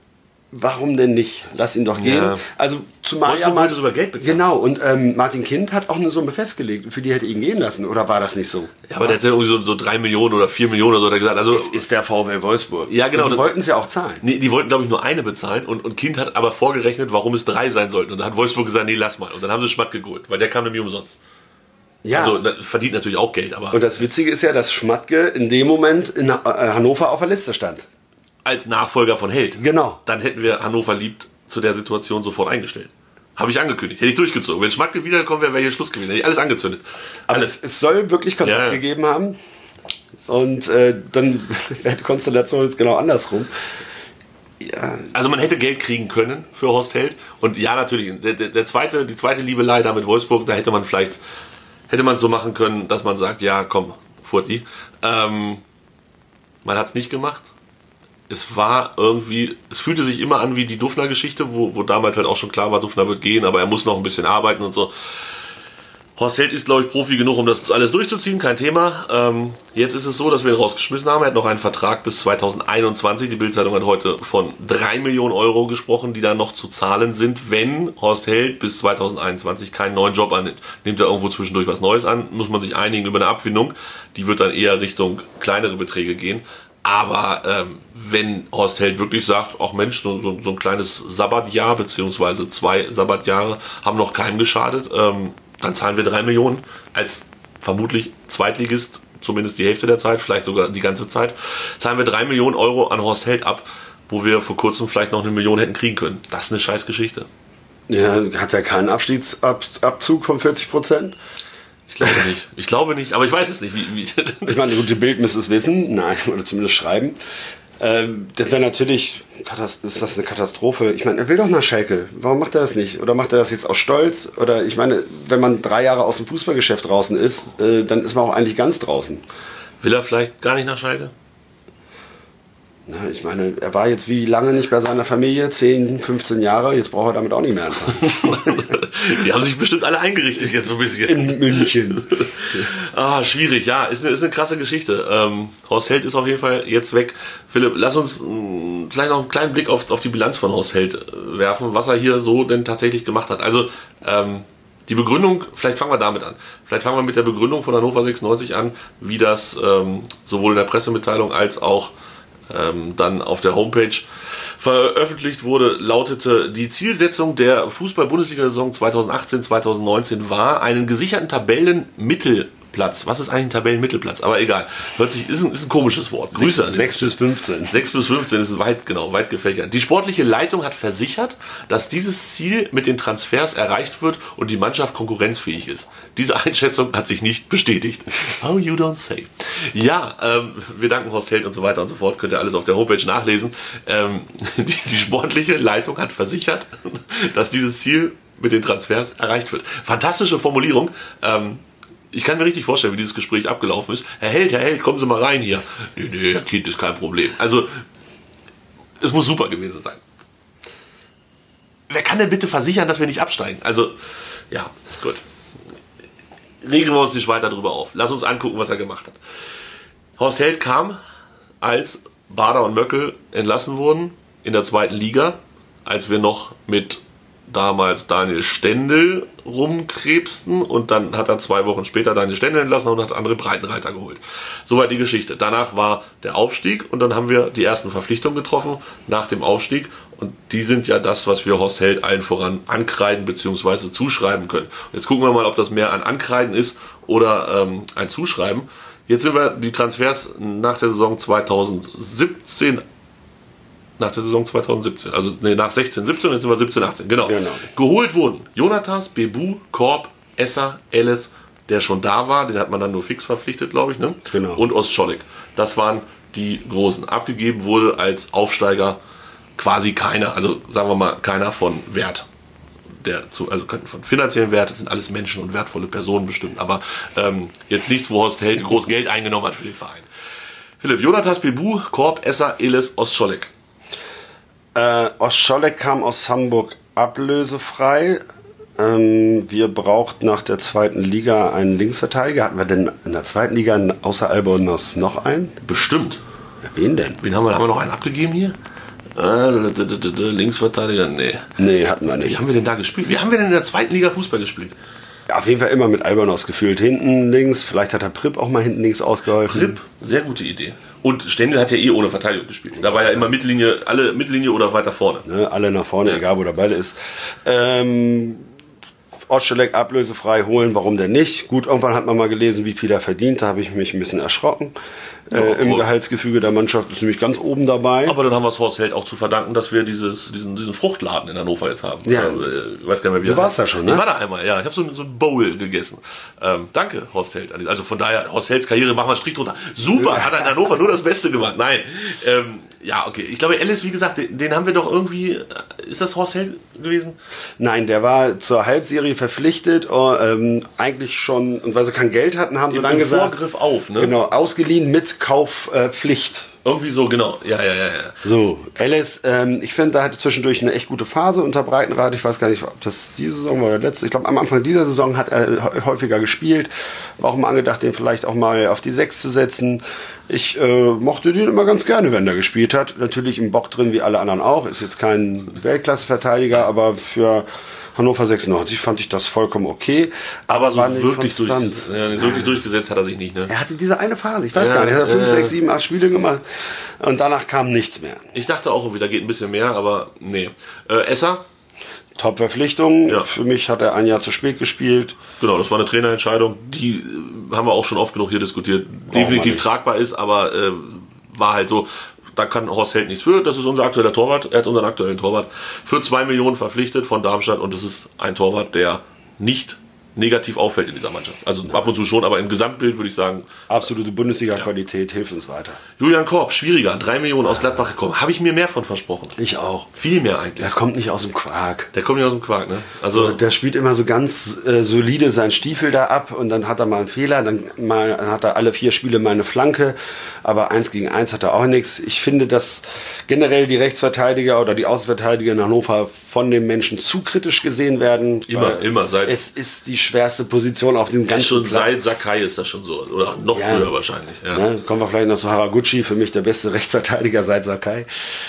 Speaker 4: warum denn nicht? Lass ihn doch gehen. Ja. Also zumal
Speaker 3: Wolfsburg
Speaker 4: ja mal,
Speaker 3: wollte sogar Geld bezahlen.
Speaker 4: Genau, und ähm, Martin Kind hat auch eine Summe festgelegt, für die hätte ihn gehen lassen, oder war das nicht so?
Speaker 3: Ja, aber der hätte irgendwie so, so drei Millionen oder vier Millionen oder so hat er gesagt. Also,
Speaker 4: es ist der VfL Wolfsburg.
Speaker 3: Ja, genau.
Speaker 4: Und die wollten es ja auch zahlen.
Speaker 3: Nee, die wollten, glaube ich, nur eine bezahlen und, und Kind hat aber vorgerechnet, warum es drei sein sollten. Und dann hat Wolfsburg gesagt, nee, lass mal. Und dann haben sie Schmatke geholt, weil der kam nämlich umsonst.
Speaker 4: Ja.
Speaker 3: Also verdient natürlich auch Geld, aber...
Speaker 4: Und das Witzige ist ja, dass Schmatke in dem Moment in Hannover auf der Liste stand.
Speaker 3: Als Nachfolger von Held.
Speaker 4: Genau.
Speaker 3: Dann hätten wir Hannover liebt zu der Situation sofort eingestellt. Habe ich angekündigt. Hätte ich durchgezogen. Wenn Schmatke wiedergekommen wäre, wäre hier Schluss gewesen. Hätte ich alles angezündet.
Speaker 4: Aber
Speaker 3: alles.
Speaker 4: Es, es soll wirklich Kontakt ja, ja. gegeben haben. Und äh, dann wäre die Konstellation jetzt genau andersrum. Ja.
Speaker 3: Also man hätte Geld kriegen können für Horst Held. Und ja, natürlich, der, der, der zweite, die zweite Liebelei da mit Wolfsburg, da hätte man vielleicht, hätte man es so machen können, dass man sagt, ja komm, Furti. Ähm, man hat es nicht gemacht. Es war irgendwie, es fühlte sich immer an wie die Dufner-Geschichte, wo, wo damals halt auch schon klar war, Dufner wird gehen, aber er muss noch ein bisschen arbeiten und so. Horst Held ist, glaube ich, Profi genug, um das alles durchzuziehen, kein Thema. Ähm, jetzt ist es so, dass wir ihn rausgeschmissen haben. Er hat noch einen Vertrag bis zwanzig einundzwanzig. Die Bild-Zeitung hat heute von drei Millionen Euro gesprochen, die da noch zu zahlen sind, wenn Horst Held bis zwanzig einundzwanzig keinen neuen Job annimmt. Nimmt er irgendwo zwischendurch was Neues an, muss man sich einigen über eine Abfindung. Die wird dann eher Richtung kleinere Beträge gehen. Aber ähm, wenn Horst Held wirklich sagt, ach Mensch, so, so, so ein kleines Sabbatjahr, beziehungsweise zwei Sabbatjahre haben noch keinem geschadet, ähm, dann zahlen wir drei Millionen als vermutlich Zweitligist, zumindest die Hälfte der Zeit, vielleicht sogar die ganze Zeit, zahlen wir drei Millionen Euro an Horst Held ab, wo wir vor kurzem vielleicht noch eine Million hätten kriegen können. Das ist eine scheiß Geschichte.
Speaker 4: Ja, hat er keinen Abstiegsabzug von vierzig Prozent?
Speaker 3: Ich glaube nicht. Ich glaube nicht, aber ich weiß es nicht. Wie, wie
Speaker 4: ich meine, die Bild müsste es wissen, nein, oder zumindest schreiben. Ähm, das wäre natürlich, ist das eine Katastrophe. Ich meine, er will doch nach Schalke. Warum macht er das nicht? Oder macht er das jetzt aus Stolz? Oder ich meine, wenn man drei Jahre aus dem Fußballgeschäft draußen ist, äh, dann ist man auch eigentlich ganz draußen.
Speaker 3: Will er vielleicht gar nicht nach Schalke?
Speaker 4: Na, ich meine, er war jetzt wie lange nicht bei seiner Familie? zehn, fünfzehn Jahre. Jetzt braucht er damit auch nicht mehr anfangen.
Speaker 3: Die haben sich bestimmt alle eingerichtet jetzt so ein bisschen.
Speaker 4: In München.
Speaker 3: Ah, schwierig, ja. Ist eine, ist eine krasse Geschichte. Ähm, Horst Held ist auf jeden Fall jetzt weg. Philipp, lass uns mh, vielleicht noch einen kleinen Blick auf, auf die Bilanz von Horst Held äh, werfen, was er hier so denn tatsächlich gemacht hat. Also, ähm, die Begründung, vielleicht fangen wir damit an. Vielleicht fangen wir mit der Begründung von Hannover sechsundneunzig an, wie das ähm, sowohl in der Pressemitteilung als auch ähm, dann auf der Homepage veröffentlicht wurde, lautete: Die Zielsetzung der Fußball-Bundesliga-Saison zwanzig achtzehn zwanzig neunzehn war, einen gesicherten Tabellenmittelplatz. Was ist eigentlich ein Tabellenmittelplatz? Aber egal. Hört sich, ist ein, ist ein komisches Wort. Grüße an
Speaker 4: sechs bis fünfzehn.
Speaker 3: sechs bis fünfzehn ist weit, genau, weit gefächert. Die sportliche Leitung hat versichert, dass dieses Ziel mit den Transfers erreicht wird und die Mannschaft konkurrenzfähig ist. Diese Einschätzung hat sich nicht bestätigt. Oh, you don't say. Ja, ähm, wir danken Horst Held und so weiter und so fort. Könnt ihr alles auf der Homepage nachlesen. Ähm, die, die sportliche Leitung hat versichert, dass dieses Ziel mit den Transfers erreicht wird. Fantastische Formulierung. Ähm, Ich kann mir richtig vorstellen, wie dieses Gespräch abgelaufen ist. Herr Held, Herr Held, kommen Sie mal rein hier. Nee, nee, Kind ist kein Problem. Also, es muss super gewesen sein. Wer kann denn bitte versichern, dass wir nicht absteigen? Also, ja, gut. Regen wir uns nicht weiter drüber auf. Lass uns angucken, was er gemacht hat. Horst Held kam, als Bader und Möckel entlassen wurden in der zweiten Liga, als wir noch mit damals Daniel Stendel rumkrebsten, und dann hat er zwei Wochen später Daniel Stendel entlassen und hat André Breitenreiter geholt. Soweit die Geschichte. Danach war der Aufstieg und dann haben wir die ersten Verpflichtungen getroffen nach dem Aufstieg, und die sind ja das, was wir Horst Held allen voran ankreiden bzw. zuschreiben können. Und jetzt gucken wir mal, ob das mehr ein Ankreiden ist oder ähm, ein Zuschreiben. Jetzt sind wir die Transfers nach der Saison zwanzig siebzehn Nach der Saison zwanzig siebzehn, also nee, nach sechzehn siebzehn, jetzt sind wir siebzehn achtzehn, genau. genau. Geholt wurden Jonatas, Bebu, Korb, Esser, Ellis, der schon da war, den hat man dann nur fix verpflichtet, glaube ich, ne?
Speaker 4: Genau.
Speaker 3: Und Ostscholek. Das waren die Großen. Abgegeben wurde als Aufsteiger quasi keiner, also sagen wir mal keiner von Wert. der, also könnten von finanziellen Wert, das sind alles Menschen und wertvolle Personen bestimmt, aber ähm, jetzt nichts, wo Horst Held groß Geld eingenommen hat für den Verein. Philipp, Jonatas, Bebu, Korb, Esser, Elis, Ostscholek.
Speaker 4: Äh, Ostscholek kam aus Hamburg ablösefrei. Ähm, wir brauchten nach der zweiten Liga einen Linksverteidiger. Hatten wir denn in der zweiten Liga außer Albonos noch einen?
Speaker 3: Bestimmt.
Speaker 4: Ja, wen denn?
Speaker 3: Wen haben wir, haben wir noch einen abgegeben hier? Äh, Linksverteidiger? Nee.
Speaker 4: Nee, hatten wir nicht.
Speaker 3: Wie haben wir denn da gespielt? Wie haben wir denn in der zweiten Liga Fußball gespielt?
Speaker 4: Ja, auf jeden Fall immer mit Albonos gefühlt. Hinten links, vielleicht hat der Pripp auch mal hinten links ausgeholfen.
Speaker 3: Pripp, sehr gute Idee. Und Stendel hat ja eh ohne Verteidigung gespielt. Da war ja immer Mittellinie, alle Mittellinie oder weiter vorne.
Speaker 4: Ne, alle nach vorne, ja. Egal wo der Ball ist. Ähm, Ostscholek ablösefrei holen, warum denn nicht? Gut, irgendwann hat man mal gelesen, wie viel er verdient. Da habe ich mich ein bisschen erschrocken.
Speaker 3: Ja,
Speaker 4: äh, Im Gehaltsgefüge der Mannschaft ist nämlich ganz oben dabei.
Speaker 3: Aber dann haben wir es Horst Held auch zu verdanken, dass wir dieses, diesen, diesen Fruchtladen in Hannover jetzt haben.
Speaker 4: Ja.
Speaker 3: Äh, ich weiß gar nicht mehr, wie
Speaker 4: du warst da schon, ne?
Speaker 3: Ich war da einmal, ja. Ich habe so, so ein Bowl gegessen. Ähm, danke, Horst Held. Also von daher, Horst Helds Karriere, machen wir einen Strich drunter. Super, ja. Hat er in Hannover nur das Beste gemacht. Nein. Ähm, ja, okay. Ich glaube, Ellis, wie gesagt, den, den haben wir doch irgendwie... Ist das Horst Held gewesen?
Speaker 4: Nein, der war zur Halbserie verpflichtet. Oh, ähm, eigentlich schon... Und weil sie kein Geld hatten, haben sie
Speaker 3: Im
Speaker 4: dann gesagt...
Speaker 3: Vorgriff auf, ne?
Speaker 4: Genau, ausgeliehen mit Kaufpflicht. Äh,
Speaker 3: Irgendwie so, genau. Ja, ja, ja, ja.
Speaker 4: So, Ellis, ähm, ich finde, da hatte zwischendurch eine echt gute Phase unter Breitenrad. Ich weiß gar nicht, ob das diese Saison war oder letzte. Ich glaube, am Anfang dieser Saison hat er häufiger gespielt. War auch mal angedacht, den vielleicht auch mal auf die sechs zu setzen. Ich äh, mochte den immer ganz gerne, wenn er gespielt hat. Natürlich im Bock drin, wie alle anderen auch. Ist jetzt kein Weltklasse-Verteidiger, aber für Hannover sechsundneunzig fand ich das vollkommen okay.
Speaker 3: Aber so
Speaker 4: war
Speaker 3: wirklich,
Speaker 4: konstant.
Speaker 3: durchgesetzt, ja, nicht wirklich durchgesetzt hat er sich nicht. Ne?
Speaker 4: Er hatte diese eine Phase, ich weiß
Speaker 3: Ja,
Speaker 4: gar nicht, er hat fünf,
Speaker 3: äh,
Speaker 4: sechs, sieben, acht Spiele gemacht und danach kam nichts mehr.
Speaker 3: Ich dachte auch irgendwie, da geht ein bisschen mehr, aber nee. Äh, Esser?
Speaker 4: Top-Verpflichtung.
Speaker 3: Ja.
Speaker 4: Für mich hat er ein Jahr zu spät gespielt.
Speaker 3: Genau, das war eine Trainerentscheidung, die äh, haben wir auch schon oft genug hier diskutiert. Definitiv tragbar ist, aber äh, war halt so... Da kann Horst Held nichts für. Das ist unser aktueller Torwart. Er hat unseren aktuellen Torwart für zwei Millionen verpflichtet von Darmstadt. Und das ist ein Torwart, der nicht negativ auffällt in dieser Mannschaft. Also ab und zu schon, aber im Gesamtbild würde ich sagen...
Speaker 4: Absolute Bundesliga-Qualität, ja. Hilft uns weiter.
Speaker 3: Julian Korb, schwieriger. drei Millionen aus Gladbach gekommen. Habe ich mir mehr von versprochen.
Speaker 4: Ich auch.
Speaker 3: Viel mehr eigentlich.
Speaker 4: Der kommt nicht aus dem Quark.
Speaker 3: Der kommt nicht aus dem Quark, ne? Also
Speaker 4: so, der spielt immer so ganz äh, solide seinen Stiefel da ab und dann hat er mal einen Fehler, dann, mal, dann hat er alle vier Spiele mal eine Flanke, aber eins gegen eins hat er auch nichts. Ich finde, dass generell die Rechtsverteidiger oder die Außenverteidiger in Hannover von den Menschen zu kritisch gesehen werden.
Speaker 3: Immer, immer. Seit
Speaker 4: es ist die schwerste Position auf dem ganzen
Speaker 3: schon
Speaker 4: Platz.
Speaker 3: Seit Sakai ist das schon so. Oder noch
Speaker 4: Ja.
Speaker 3: früher wahrscheinlich. Ja.
Speaker 4: Ne, kommen wir vielleicht noch zu Haraguchi, für mich der beste Rechtsverteidiger seit Sakai.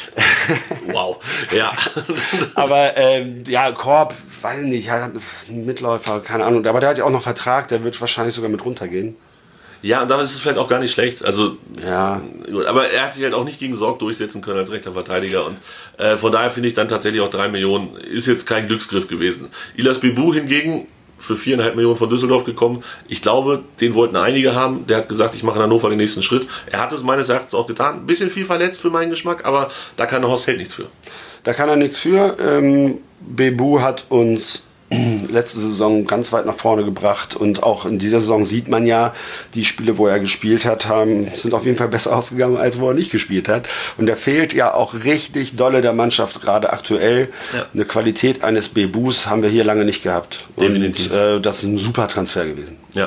Speaker 3: Wow. Ja.
Speaker 4: Aber ähm, ja, Korb, weiß ich nicht, hat einen Mitläufer, keine Ahnung. Aber der hat ja auch noch Vertrag, der wird wahrscheinlich sogar mit runtergehen.
Speaker 3: Ja, und damit ist es vielleicht auch gar nicht schlecht. Also,
Speaker 4: Ja.
Speaker 3: aber er hat sich halt auch nicht gegen Sorg durchsetzen können als rechter Verteidiger. Und äh, von daher finde ich dann tatsächlich auch drei Millionen ist jetzt kein Glücksgriff gewesen. Ilas Bebu hingegen für viereinhalb Millionen von Düsseldorf gekommen. Ich glaube, den wollten einige haben. Der hat gesagt, ich mache in Hannover den nächsten Schritt. Er hat es meines Erachtens auch getan. Ein bisschen viel verletzt für meinen Geschmack, aber da kann der Horst Held nichts für.
Speaker 4: Da kann er nichts für. Ähm, Bebu hat uns letzte Saison ganz weit nach vorne gebracht und auch in dieser Saison sieht man ja, die Spiele, wo er gespielt hat, haben, sind auf jeden Fall besser ausgegangen, als wo er nicht gespielt hat. Und er fehlt ja auch richtig dolle der Mannschaft, gerade aktuell. Ja. Eine Qualität eines Bebus haben wir hier lange nicht gehabt.
Speaker 3: Definitiv.
Speaker 4: Und äh, das ist ein super Transfer gewesen.
Speaker 3: Ja.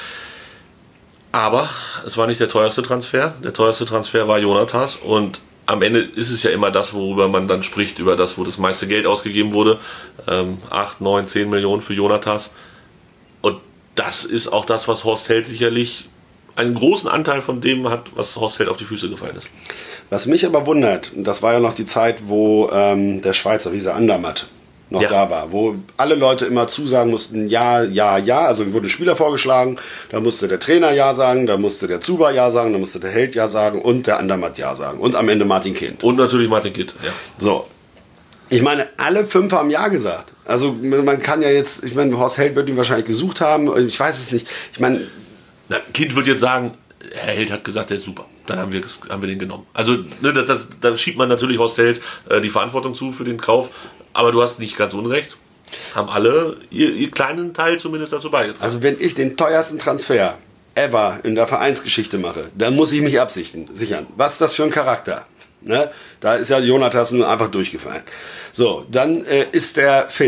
Speaker 3: Aber es war nicht der teuerste Transfer. Der teuerste Transfer war Jonatas und am Ende ist es ja immer das, worüber man dann spricht, über das, wo das meiste Geld ausgegeben wurde. Ähm, acht, neun, zehn Millionen für Jonatas. Und das ist auch das, was Horst Held sicherlich einen großen Anteil von dem hat, was Horst Held auf die Füße gefallen ist.
Speaker 4: Was mich aber wundert, und das war ja noch die Zeit, wo ähm, der Schweizer, wie dieser Andermatt, noch ja. da war, wo alle Leute immer zusagen mussten, ja, ja, ja, also wurde ein Spieler vorgeschlagen, da musste der Trainer ja sagen, da musste der Zuber ja sagen, da musste der Held ja sagen und der Andermatt ja sagen und am Ende Martin Kind.
Speaker 3: Und natürlich Martin Kind, ja.
Speaker 4: So, ich meine, alle fünf haben ja gesagt. Also man kann ja jetzt, ich meine, Horst Held wird ihn wahrscheinlich gesucht haben, ich weiß es nicht, ich meine...
Speaker 3: Na, Kind wird jetzt sagen, Herr Held hat gesagt, der ist super. Dann haben wir, haben wir den genommen. Also ne, das, das, da schiebt man natürlich Horst Held äh, die Verantwortung zu für den Kauf. Aber du hast nicht ganz unrecht. Haben alle ihr, ihr kleinen Teil zumindest dazu beigetragen.
Speaker 4: Also wenn ich den teuersten Transfer ever in der Vereinsgeschichte mache, dann muss ich mich absichern. Sichern. Was ist das für ein Charakter? Ne? Da ist ja Jonatas nur einfach durchgefallen. So, dann äh, ist der fit.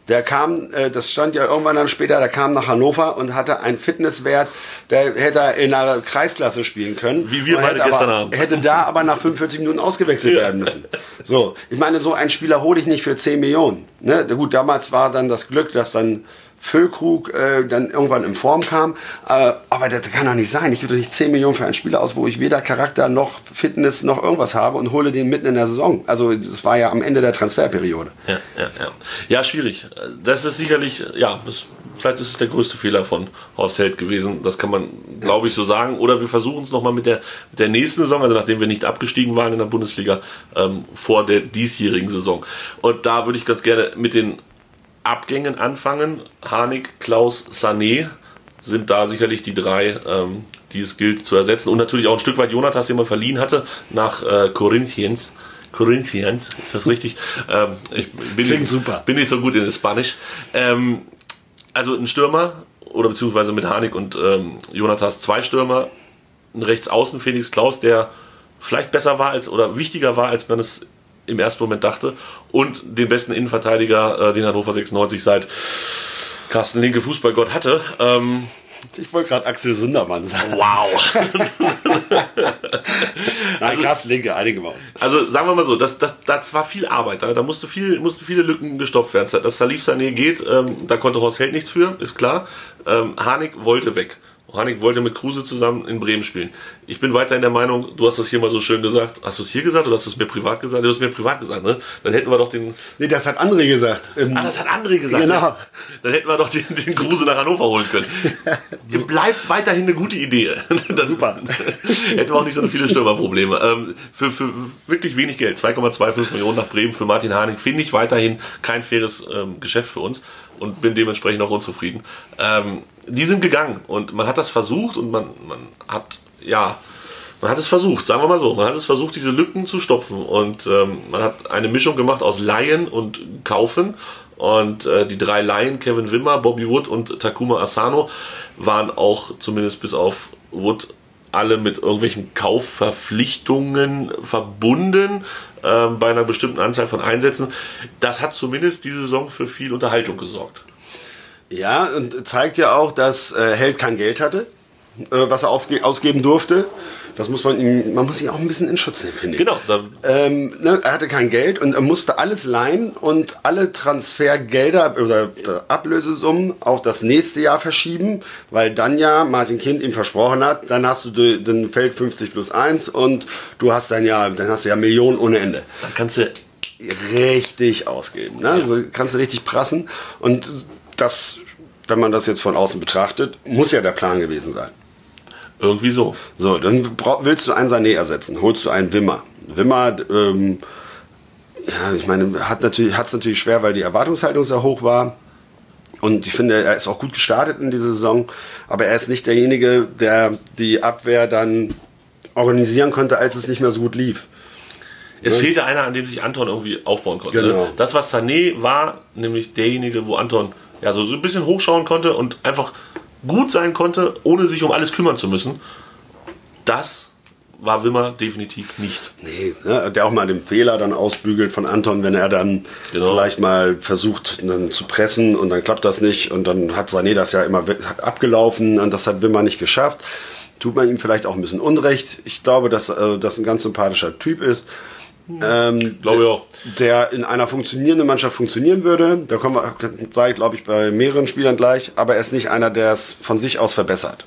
Speaker 4: Der kam, äh, das stand ja irgendwann dann später, der kam nach Hannover und hatte einen Fitnesswert, der hätte er in einer Kreisklasse spielen können.
Speaker 3: Wie wir
Speaker 4: und
Speaker 3: beide
Speaker 4: hätte
Speaker 3: gestern
Speaker 4: aber,
Speaker 3: Abend.
Speaker 4: Hätte da aber nach fünfundvierzig Minuten ausgewechselt
Speaker 3: Ja.
Speaker 4: werden müssen. So, ich meine, so einen Spieler hole ich nicht für zehn Millionen. Ne? Gut, damals war dann das Glück, dass dann Füllkrug äh, dann irgendwann in Form kam. Äh, aber das kann doch nicht sein. Ich gebe doch nicht zehn Millionen für einen Spieler aus, wo ich weder Charakter noch Fitness noch irgendwas habe und hole den mitten in der Saison. Also das war ja am Ende der Transferperiode.
Speaker 3: Ja, ja, ja. Ja, schwierig. Das ist sicherlich, ja, das, vielleicht ist es der größte Fehler von Horst Held gewesen. Das kann man, glaube ich, so sagen. Oder wir versuchen es nochmal mit der, mit der nächsten Saison, also nachdem wir nicht abgestiegen waren in der Bundesliga, ähm, vor der diesjährigen Saison. Und da würde ich ganz gerne mit den Abgängen anfangen. Harnik, Klaus, Sané sind da sicherlich die drei, ähm, die es gilt zu ersetzen. Und natürlich auch ein Stück weit Jonathas, den man verliehen hatte, nach äh, Corinthians. Corinthians, ist das richtig? ähm, ich bin,
Speaker 4: Klingt super.
Speaker 3: Bin nicht so gut in Spanisch. Ähm, also ein Stürmer, oder beziehungsweise mit Harnik und ähm, Jonathas zwei Stürmer, ein Rechtsaußen Felix Klaus, der vielleicht besser war als oder wichtiger war, als man es im ersten Moment dachte, und den besten Innenverteidiger, äh, den Hannover sechsundneunzig seit Carsten Linke Fußballgott hatte. Ähm,
Speaker 4: Ich wollte gerade Axel Sundermann sagen.
Speaker 3: wow!
Speaker 4: Nein, Carsten Linke, einige bei uns.
Speaker 3: Also sagen wir mal so, das, das, das war viel Arbeit. Da, da musste viel, mussten viele Lücken gestopft werden. Dass Salif Sané geht, ähm, da konnte Horst Held nichts für, ist klar. Ähm, Harnik wollte weg. Harnik wollte mit Kruse zusammen in Bremen spielen. Ich bin weiterhin der Meinung, du hast das hier mal so schön gesagt. Hast du es hier gesagt oder hast du es mir privat gesagt? Du hast es mir privat gesagt, ne? Dann hätten wir doch den...
Speaker 4: Nee, das hat André gesagt. Ähm,
Speaker 3: Ah, das hat André gesagt.
Speaker 4: Genau.
Speaker 3: Ja. Dann hätten wir doch den, den Kruse nach Hannover holen können. Bleibt weiterhin eine gute Idee. Das,
Speaker 4: Super.
Speaker 3: Hätten wir auch nicht so viele Stürmerprobleme. Ähm, für, für wirklich wenig Geld, zwei Komma fünfundzwanzig Millionen nach Bremen für Martin Harnik, finde ich weiterhin kein faires ähm, Geschäft für uns und bin dementsprechend auch unzufrieden. Ähm, die sind gegangen und man hat das versucht und man, man hat, ja, man hat es versucht, sagen wir mal so, man hat es versucht, diese Lücken zu stopfen und ähm, man hat eine Mischung gemacht aus Leihen und Kaufen und äh, die drei Leihen, Kevin Wimmer, Bobby Wood und Takuma Asano, waren auch zumindest bis auf Wood alle mit irgendwelchen Kaufverpflichtungen verbunden äh, bei einer bestimmten Anzahl von Einsätzen. Das hat zumindest diese Saison für viel Unterhaltung gesorgt.
Speaker 4: Ja, und zeigt ja auch, dass äh, Held kein Geld hatte, äh, was er aufge- ausgeben durfte. Das muss man ihm, man muss ihn auch ein bisschen in Schutz nehmen, finde ich.
Speaker 3: Genau. Da,
Speaker 4: Ähm, ne, er hatte kein Geld und er musste alles leihen und alle Transfergelder oder Ablösesummen auf das nächste Jahr verschieben, weil dann ja Martin Kind ihm versprochen hat, dann hast du den Feld fünfzig plus eins und du hast dann ja, dann hast du ja Millionen ohne Ende.
Speaker 3: dann kannst du...
Speaker 4: Richtig ausgeben. Ne? Also kannst du richtig prassen und das, wenn man das jetzt von außen betrachtet, muss ja der Plan gewesen sein.
Speaker 3: Irgendwie so.
Speaker 4: So, dann brauch, willst du einen Sané ersetzen, holst du einen Wimmer. Wimmer, ähm, ja, ich meine, hat natürlich, hat's natürlich schwer, weil die Erwartungshaltung sehr hoch war. Und ich finde, er ist auch gut gestartet in dieser Saison, aber er ist nicht derjenige, der die Abwehr dann organisieren konnte, als es nicht mehr so gut lief.
Speaker 3: Es
Speaker 4: Ja.
Speaker 3: fehlte einer, an dem sich Anton irgendwie aufbauen konnte.
Speaker 4: Genau.
Speaker 3: Ne? Das, was Sané war, nämlich derjenige, wo Anton ja, so, so ein bisschen hochschauen konnte und einfach gut sein konnte, ohne sich um alles kümmern zu müssen, das war Wimmer definitiv nicht.
Speaker 4: Nee, ne, der auch mal den Fehler dann ausbügelt von Anton, wenn er dann
Speaker 3: Genau.
Speaker 4: vielleicht mal versucht dann zu pressen und dann klappt das nicht und dann hat Sané das ja immer we- abgelaufen und das hat Wimmer nicht geschafft. Tut man ihm vielleicht auch ein bisschen Unrecht. Ich glaube, dass äh, das ein ganz sympathischer Typ ist. Ähm,
Speaker 3: Glaube ich auch.
Speaker 4: Der in einer funktionierenden Mannschaft funktionieren würde. Da kommen wir, sage ich, glaube ich, bei mehreren Spielern gleich. Aber er ist nicht einer, der es von sich aus verbessert.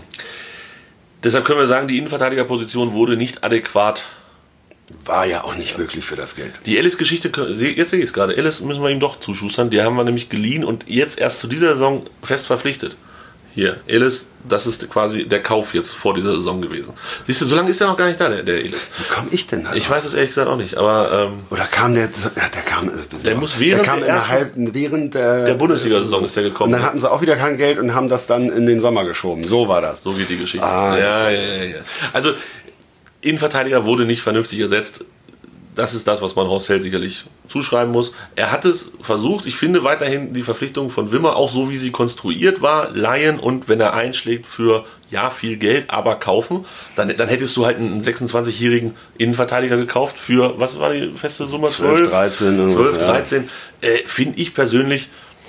Speaker 3: Deshalb können wir sagen, die Innenverteidigerposition wurde nicht adäquat.
Speaker 4: War ja auch nicht möglich für das Geld.
Speaker 3: Die Ellis-Geschichte, jetzt sehe ich es gerade, Ellis müssen wir ihm doch zuschustern. Die haben wir nämlich geliehen und jetzt erst zu dieser Saison fest verpflichtet. Hier, Ellis, das ist quasi der Kauf jetzt vor dieser Saison gewesen. Siehst du, so lange ist er noch gar nicht da, der, der Ellis.
Speaker 4: Wie komme ich denn da?
Speaker 3: Ich weiß es ehrlich gesagt auch nicht, aber ähm,
Speaker 4: Oder kam der, ja, der kam, äh,
Speaker 3: Der muss während
Speaker 4: der kam
Speaker 3: der
Speaker 4: innerhalb, während der,
Speaker 3: der Bundesliga-Saison ist der gekommen.
Speaker 4: Und dann hatten sie auch wieder kein Geld und haben das dann in den Sommer geschoben. So war das.
Speaker 3: So geht die Geschichte.
Speaker 4: Ah,
Speaker 3: ja, ja, ja, ja. Also, Innenverteidiger wurde nicht vernünftig ersetzt. Das ist das, was man Horst Held sicherlich zuschreiben muss. Er hat es versucht. Ich finde weiterhin die Verpflichtung von Wimmer, auch so wie sie konstruiert war, leihen und wenn er einschlägt für ja viel Geld, aber kaufen, dann, dann hättest du halt einen sechsundzwanzigjährigen Innenverteidiger gekauft für, was war die feste Summe?
Speaker 4: zwölf, dreizehn.
Speaker 3: zwölf, dreizehn. Äh, finde ich persönlich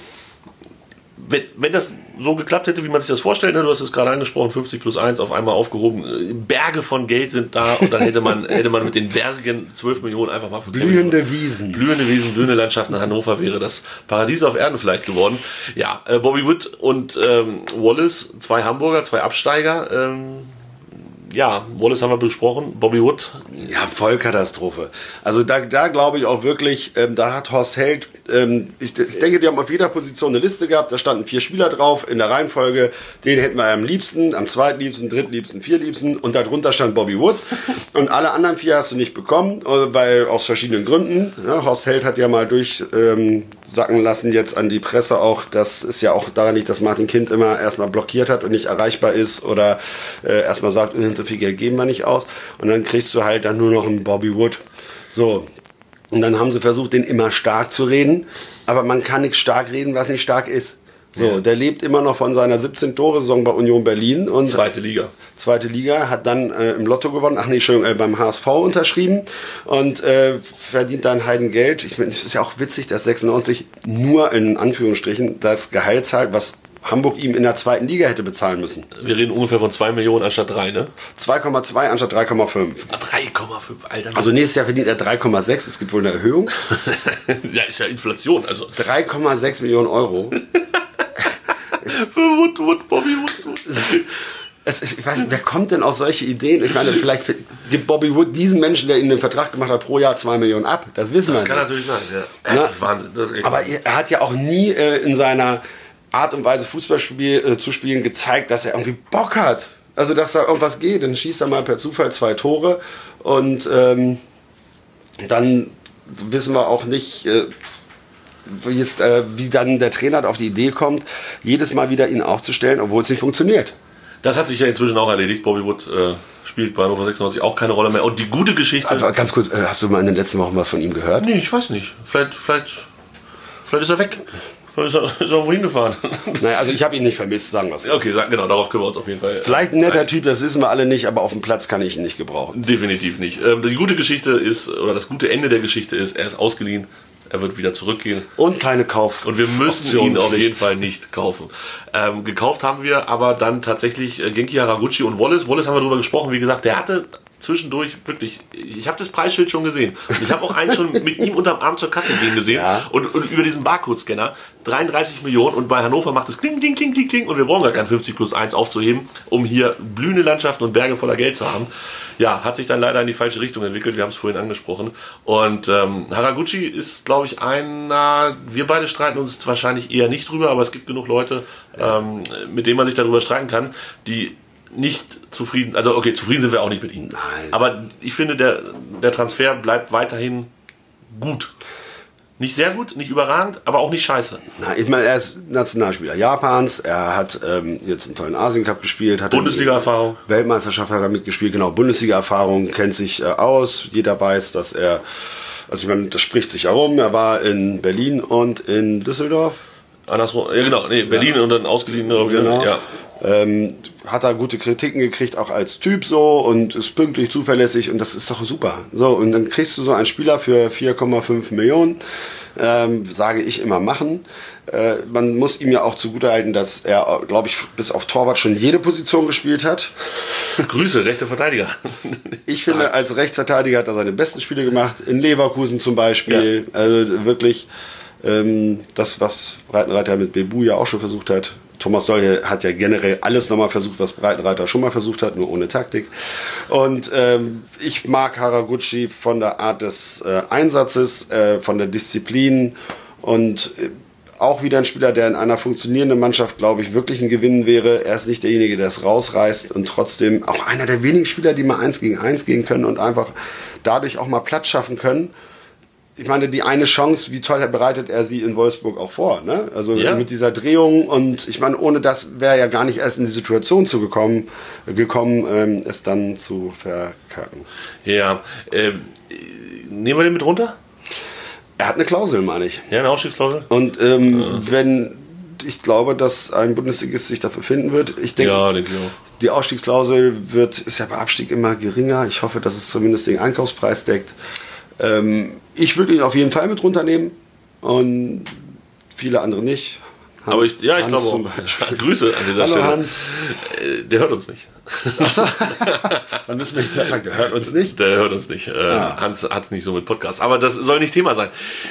Speaker 3: wenn, wenn das so geklappt hätte, wie man sich das vorstellt, ne, du hast es gerade angesprochen, fünfzig plus eins auf einmal aufgehoben, Berge von Geld sind da und dann hätte man, hätte man mit den Bergen zwölf Millionen einfach mal für
Speaker 4: blühende Wiesen.
Speaker 3: Blühende Wiesen, blühende Landschaften. Hannover wäre das Paradies auf Erden vielleicht geworden. Ja, äh, Bobby Wood und ähm, Wallace, zwei Hamburger, zwei Absteiger. Ähm, ja, Wallace haben wir besprochen, Bobby Wood.
Speaker 4: Ja, Vollkatastrophe. Also da, da glaube ich auch wirklich, ähm, da hat Horst Held, ähm, ich, ich denke, die haben auf jeder Position eine Liste gehabt, da standen vier Spieler drauf in der Reihenfolge, den hätten wir am liebsten, am zweitliebsten, drittliebsten, viertliebsten und darunter stand Bobby Wood und alle anderen vier hast du nicht bekommen, weil aus verschiedenen Gründen. Ja, Horst Held hat ja mal durchsacken ähm, lassen jetzt an die Presse auch, das ist ja auch daran nicht, dass Martin Kind immer erstmal blockiert hat und nicht erreichbar ist oder äh, erstmal sagt, so viel Geld geben wir nicht aus und dann kriegst du halt dann nur noch einen Bobby Wood. So. Und dann haben sie versucht, den immer stark zu reden, aber man kann nicht stark reden, was nicht stark ist. So, ja. Der lebt immer noch von seiner siebzehn-Tore-Saison bei Union Berlin. Und
Speaker 3: zweite Liga.
Speaker 4: Zweite Liga, hat dann äh, im Lotto gewonnen, ach nee, Entschuldigung, äh, beim H S V unterschrieben und äh, verdient dann Heidengeld. Ich meine, es ist ja auch witzig, dass sechsundneunzig nur in Anführungsstrichen das Gehalt zahlt, was Hamburg ihm in der zweiten Liga hätte bezahlen müssen.
Speaker 3: Wir reden ungefähr von zwei Millionen anstatt drei, ne?
Speaker 4: zwei Komma zwei anstatt drei Komma fünf.
Speaker 3: drei Komma fünf, Alter.
Speaker 4: Also nächstes Jahr verdient er drei Komma sechs, es gibt wohl eine Erhöhung.
Speaker 3: Ja, ist ja Inflation, also.
Speaker 4: drei Komma sechs Millionen Euro.
Speaker 3: Für Wood, Wood, Bobby Wood.
Speaker 4: Es ist, ich weiß nicht, wer kommt denn auf solche Ideen? Ich meine, vielleicht gibt Bobby Wood diesen Menschen, der ihm den Vertrag gemacht hat, pro Jahr zwei Millionen ab. Das wissen
Speaker 3: das
Speaker 4: wir.
Speaker 3: Das kann
Speaker 4: nicht.
Speaker 3: natürlich sein, ja. Das ist Wahnsinn. Das ist echt
Speaker 4: Aber
Speaker 3: Wahnsinn.
Speaker 4: er hat ja auch nie äh, in seiner Art und Weise Fußball äh, zu spielen gezeigt, dass er irgendwie Bock hat. Also, dass da irgendwas geht. Dann schießt er mal per Zufall zwei Tore und ähm, dann wissen wir auch nicht, äh, wie, es, äh, wie dann der Trainer auf die Idee kommt, jedes Mal wieder ihn aufzustellen, obwohl es nicht funktioniert.
Speaker 3: Das hat sich ja inzwischen auch erledigt. Bobby Wood äh, spielt bei Hannover sechsundneunzig auch keine Rolle mehr. Und die gute Geschichte...
Speaker 4: Aber ganz kurz, äh, hast du mal in den letzten Wochen was von ihm gehört?
Speaker 3: Nee, ich weiß nicht. Vielleicht, vielleicht, vielleicht ist er weg. Vielleicht ist er, ist er irgendwo hingefahren.
Speaker 4: Naja, also ich habe ihn nicht vermisst, sagen wir es.
Speaker 3: Okay, genau, darauf können wir uns auf jeden Fall...
Speaker 4: Vielleicht ein netter Typ, das wissen wir alle nicht, aber auf dem Platz kann ich ihn nicht gebrauchen.
Speaker 3: Definitiv nicht. Ähm, die gute Geschichte ist, oder das gute Ende der Geschichte ist, er ist ausgeliehen. Er wird wieder zurückgehen.
Speaker 4: Und keine Kauf.
Speaker 3: Und wir müssen
Speaker 4: Option
Speaker 3: ihn auf
Speaker 4: Pflicht.
Speaker 3: jeden Fall nicht kaufen. Ähm, gekauft haben wir aber dann tatsächlich äh, Genki Haraguchi und Wallace. Wallace haben wir darüber gesprochen. Wie gesagt, der hatte zwischendurch wirklich, ich habe das Preisschild schon gesehen. Und ich habe auch einen schon mit ihm unterm Arm zur Kasse gehen gesehen.
Speaker 4: Ja.
Speaker 3: Und, und über diesen Barcode-Scanner. dreiunddreißig Millionen. Und bei Hannover macht es kling, kling, kling, kling, kling. Und wir brauchen gar kein fünfzig plus eins aufzuheben, um hier blühende Landschaften und Berge voller Geld zu haben. Ja, hat sich dann leider in die falsche Richtung entwickelt. Wir haben es vorhin angesprochen. Und ähm, Haraguchi ist, glaube ich, einer, wir beide streiten uns wahrscheinlich eher nicht drüber, aber es gibt genug Leute, ähm, mit denen man sich darüber streiten kann, die nicht zufrieden, also okay, zufrieden sind wir auch nicht mit ihm.
Speaker 4: Nein.
Speaker 3: Aber ich finde, der, der Transfer bleibt weiterhin gut. Nicht sehr gut, nicht überragend, aber auch nicht scheiße.
Speaker 4: Na, ich meine, er ist Nationalspieler Japans, er hat ähm, jetzt einen tollen Asien-Cup gespielt, hat
Speaker 3: Bundesliga-Erfahrung.
Speaker 4: Weltmeisterschaft hat er mitgespielt, genau, Bundesliga-Erfahrung, kennt sich äh, aus, jeder weiß, dass er, also ich meine, das spricht sich herum, er war in Berlin und in Düsseldorf.
Speaker 3: Andersrum, ja genau, nee, Berlin ja. Und dann ausgeliehen.
Speaker 4: Genau.
Speaker 3: Ja.
Speaker 4: Ähm, hat er gute Kritiken gekriegt, auch als Typ so und ist pünktlich, zuverlässig und das ist doch super. So, und dann kriegst du so einen Spieler für vier Komma fünf Millionen, ähm, sage ich immer machen. Äh, man muss ihm ja auch zugutehalten, dass er, glaube ich, bis auf Torwart schon jede Position gespielt hat.
Speaker 3: Grüße, rechter Verteidiger.
Speaker 4: Ich finde, als Rechtsverteidiger hat er seine besten Spiele gemacht, in Leverkusen zum Beispiel. Ja. Also wirklich ähm, das, was Breitenreiter mit Bebu ja auch schon versucht hat. Thomas Doll hat ja generell alles nochmal versucht, was Breitenreiter schon mal versucht hat, nur ohne Taktik. Und ähm, ich mag Haraguchi von der Art des äh, Einsatzes, äh, von der Disziplin und äh, auch wieder ein Spieler, der in einer funktionierenden Mannschaft, glaube ich, wirklich ein Gewinn wäre. Er ist nicht derjenige, der es rausreißt und trotzdem auch einer der wenigen Spieler, die mal eins gegen eins gehen können und einfach dadurch auch mal Platz schaffen können. Ich meine, die eine Chance, wie toll bereitet er sie in Wolfsburg auch vor, ne? Also ja. Mit dieser Drehung und ich meine, ohne das wäre er ja gar nicht erst in die Situation zu gekommen, gekommen ähm, es dann zu verkacken.
Speaker 3: Ja, äh, nehmen wir den mit runter?
Speaker 4: Er hat eine Klausel, meine ich.
Speaker 3: Ja, eine Ausstiegsklausel.
Speaker 4: Und ähm, ja. wenn, ich glaube, dass ein Bundesligist sich dafür finden wird. Ich denke,
Speaker 3: ja, denke ich auch.
Speaker 4: Die Ausstiegsklausel wird, ist ja bei Abstieg immer geringer. Ich hoffe, dass es zumindest den Einkaufspreis deckt. Ähm, ich würde ihn auf jeden Fall mit runternehmen und viele andere nicht. Hans,
Speaker 3: Aber ich, ja, ich
Speaker 4: Hans
Speaker 3: glaube auch. Grüße an dieser
Speaker 4: Hallo,
Speaker 3: Stelle.
Speaker 4: Hans.
Speaker 3: Der hört uns nicht.
Speaker 4: Achso. Dann müssen wir wieder sagen, der hört uns nicht.
Speaker 3: Der hört uns nicht. Äh,
Speaker 4: Ja.
Speaker 3: Hans hat es nicht so mit Podcast. Aber das soll nicht Thema sein.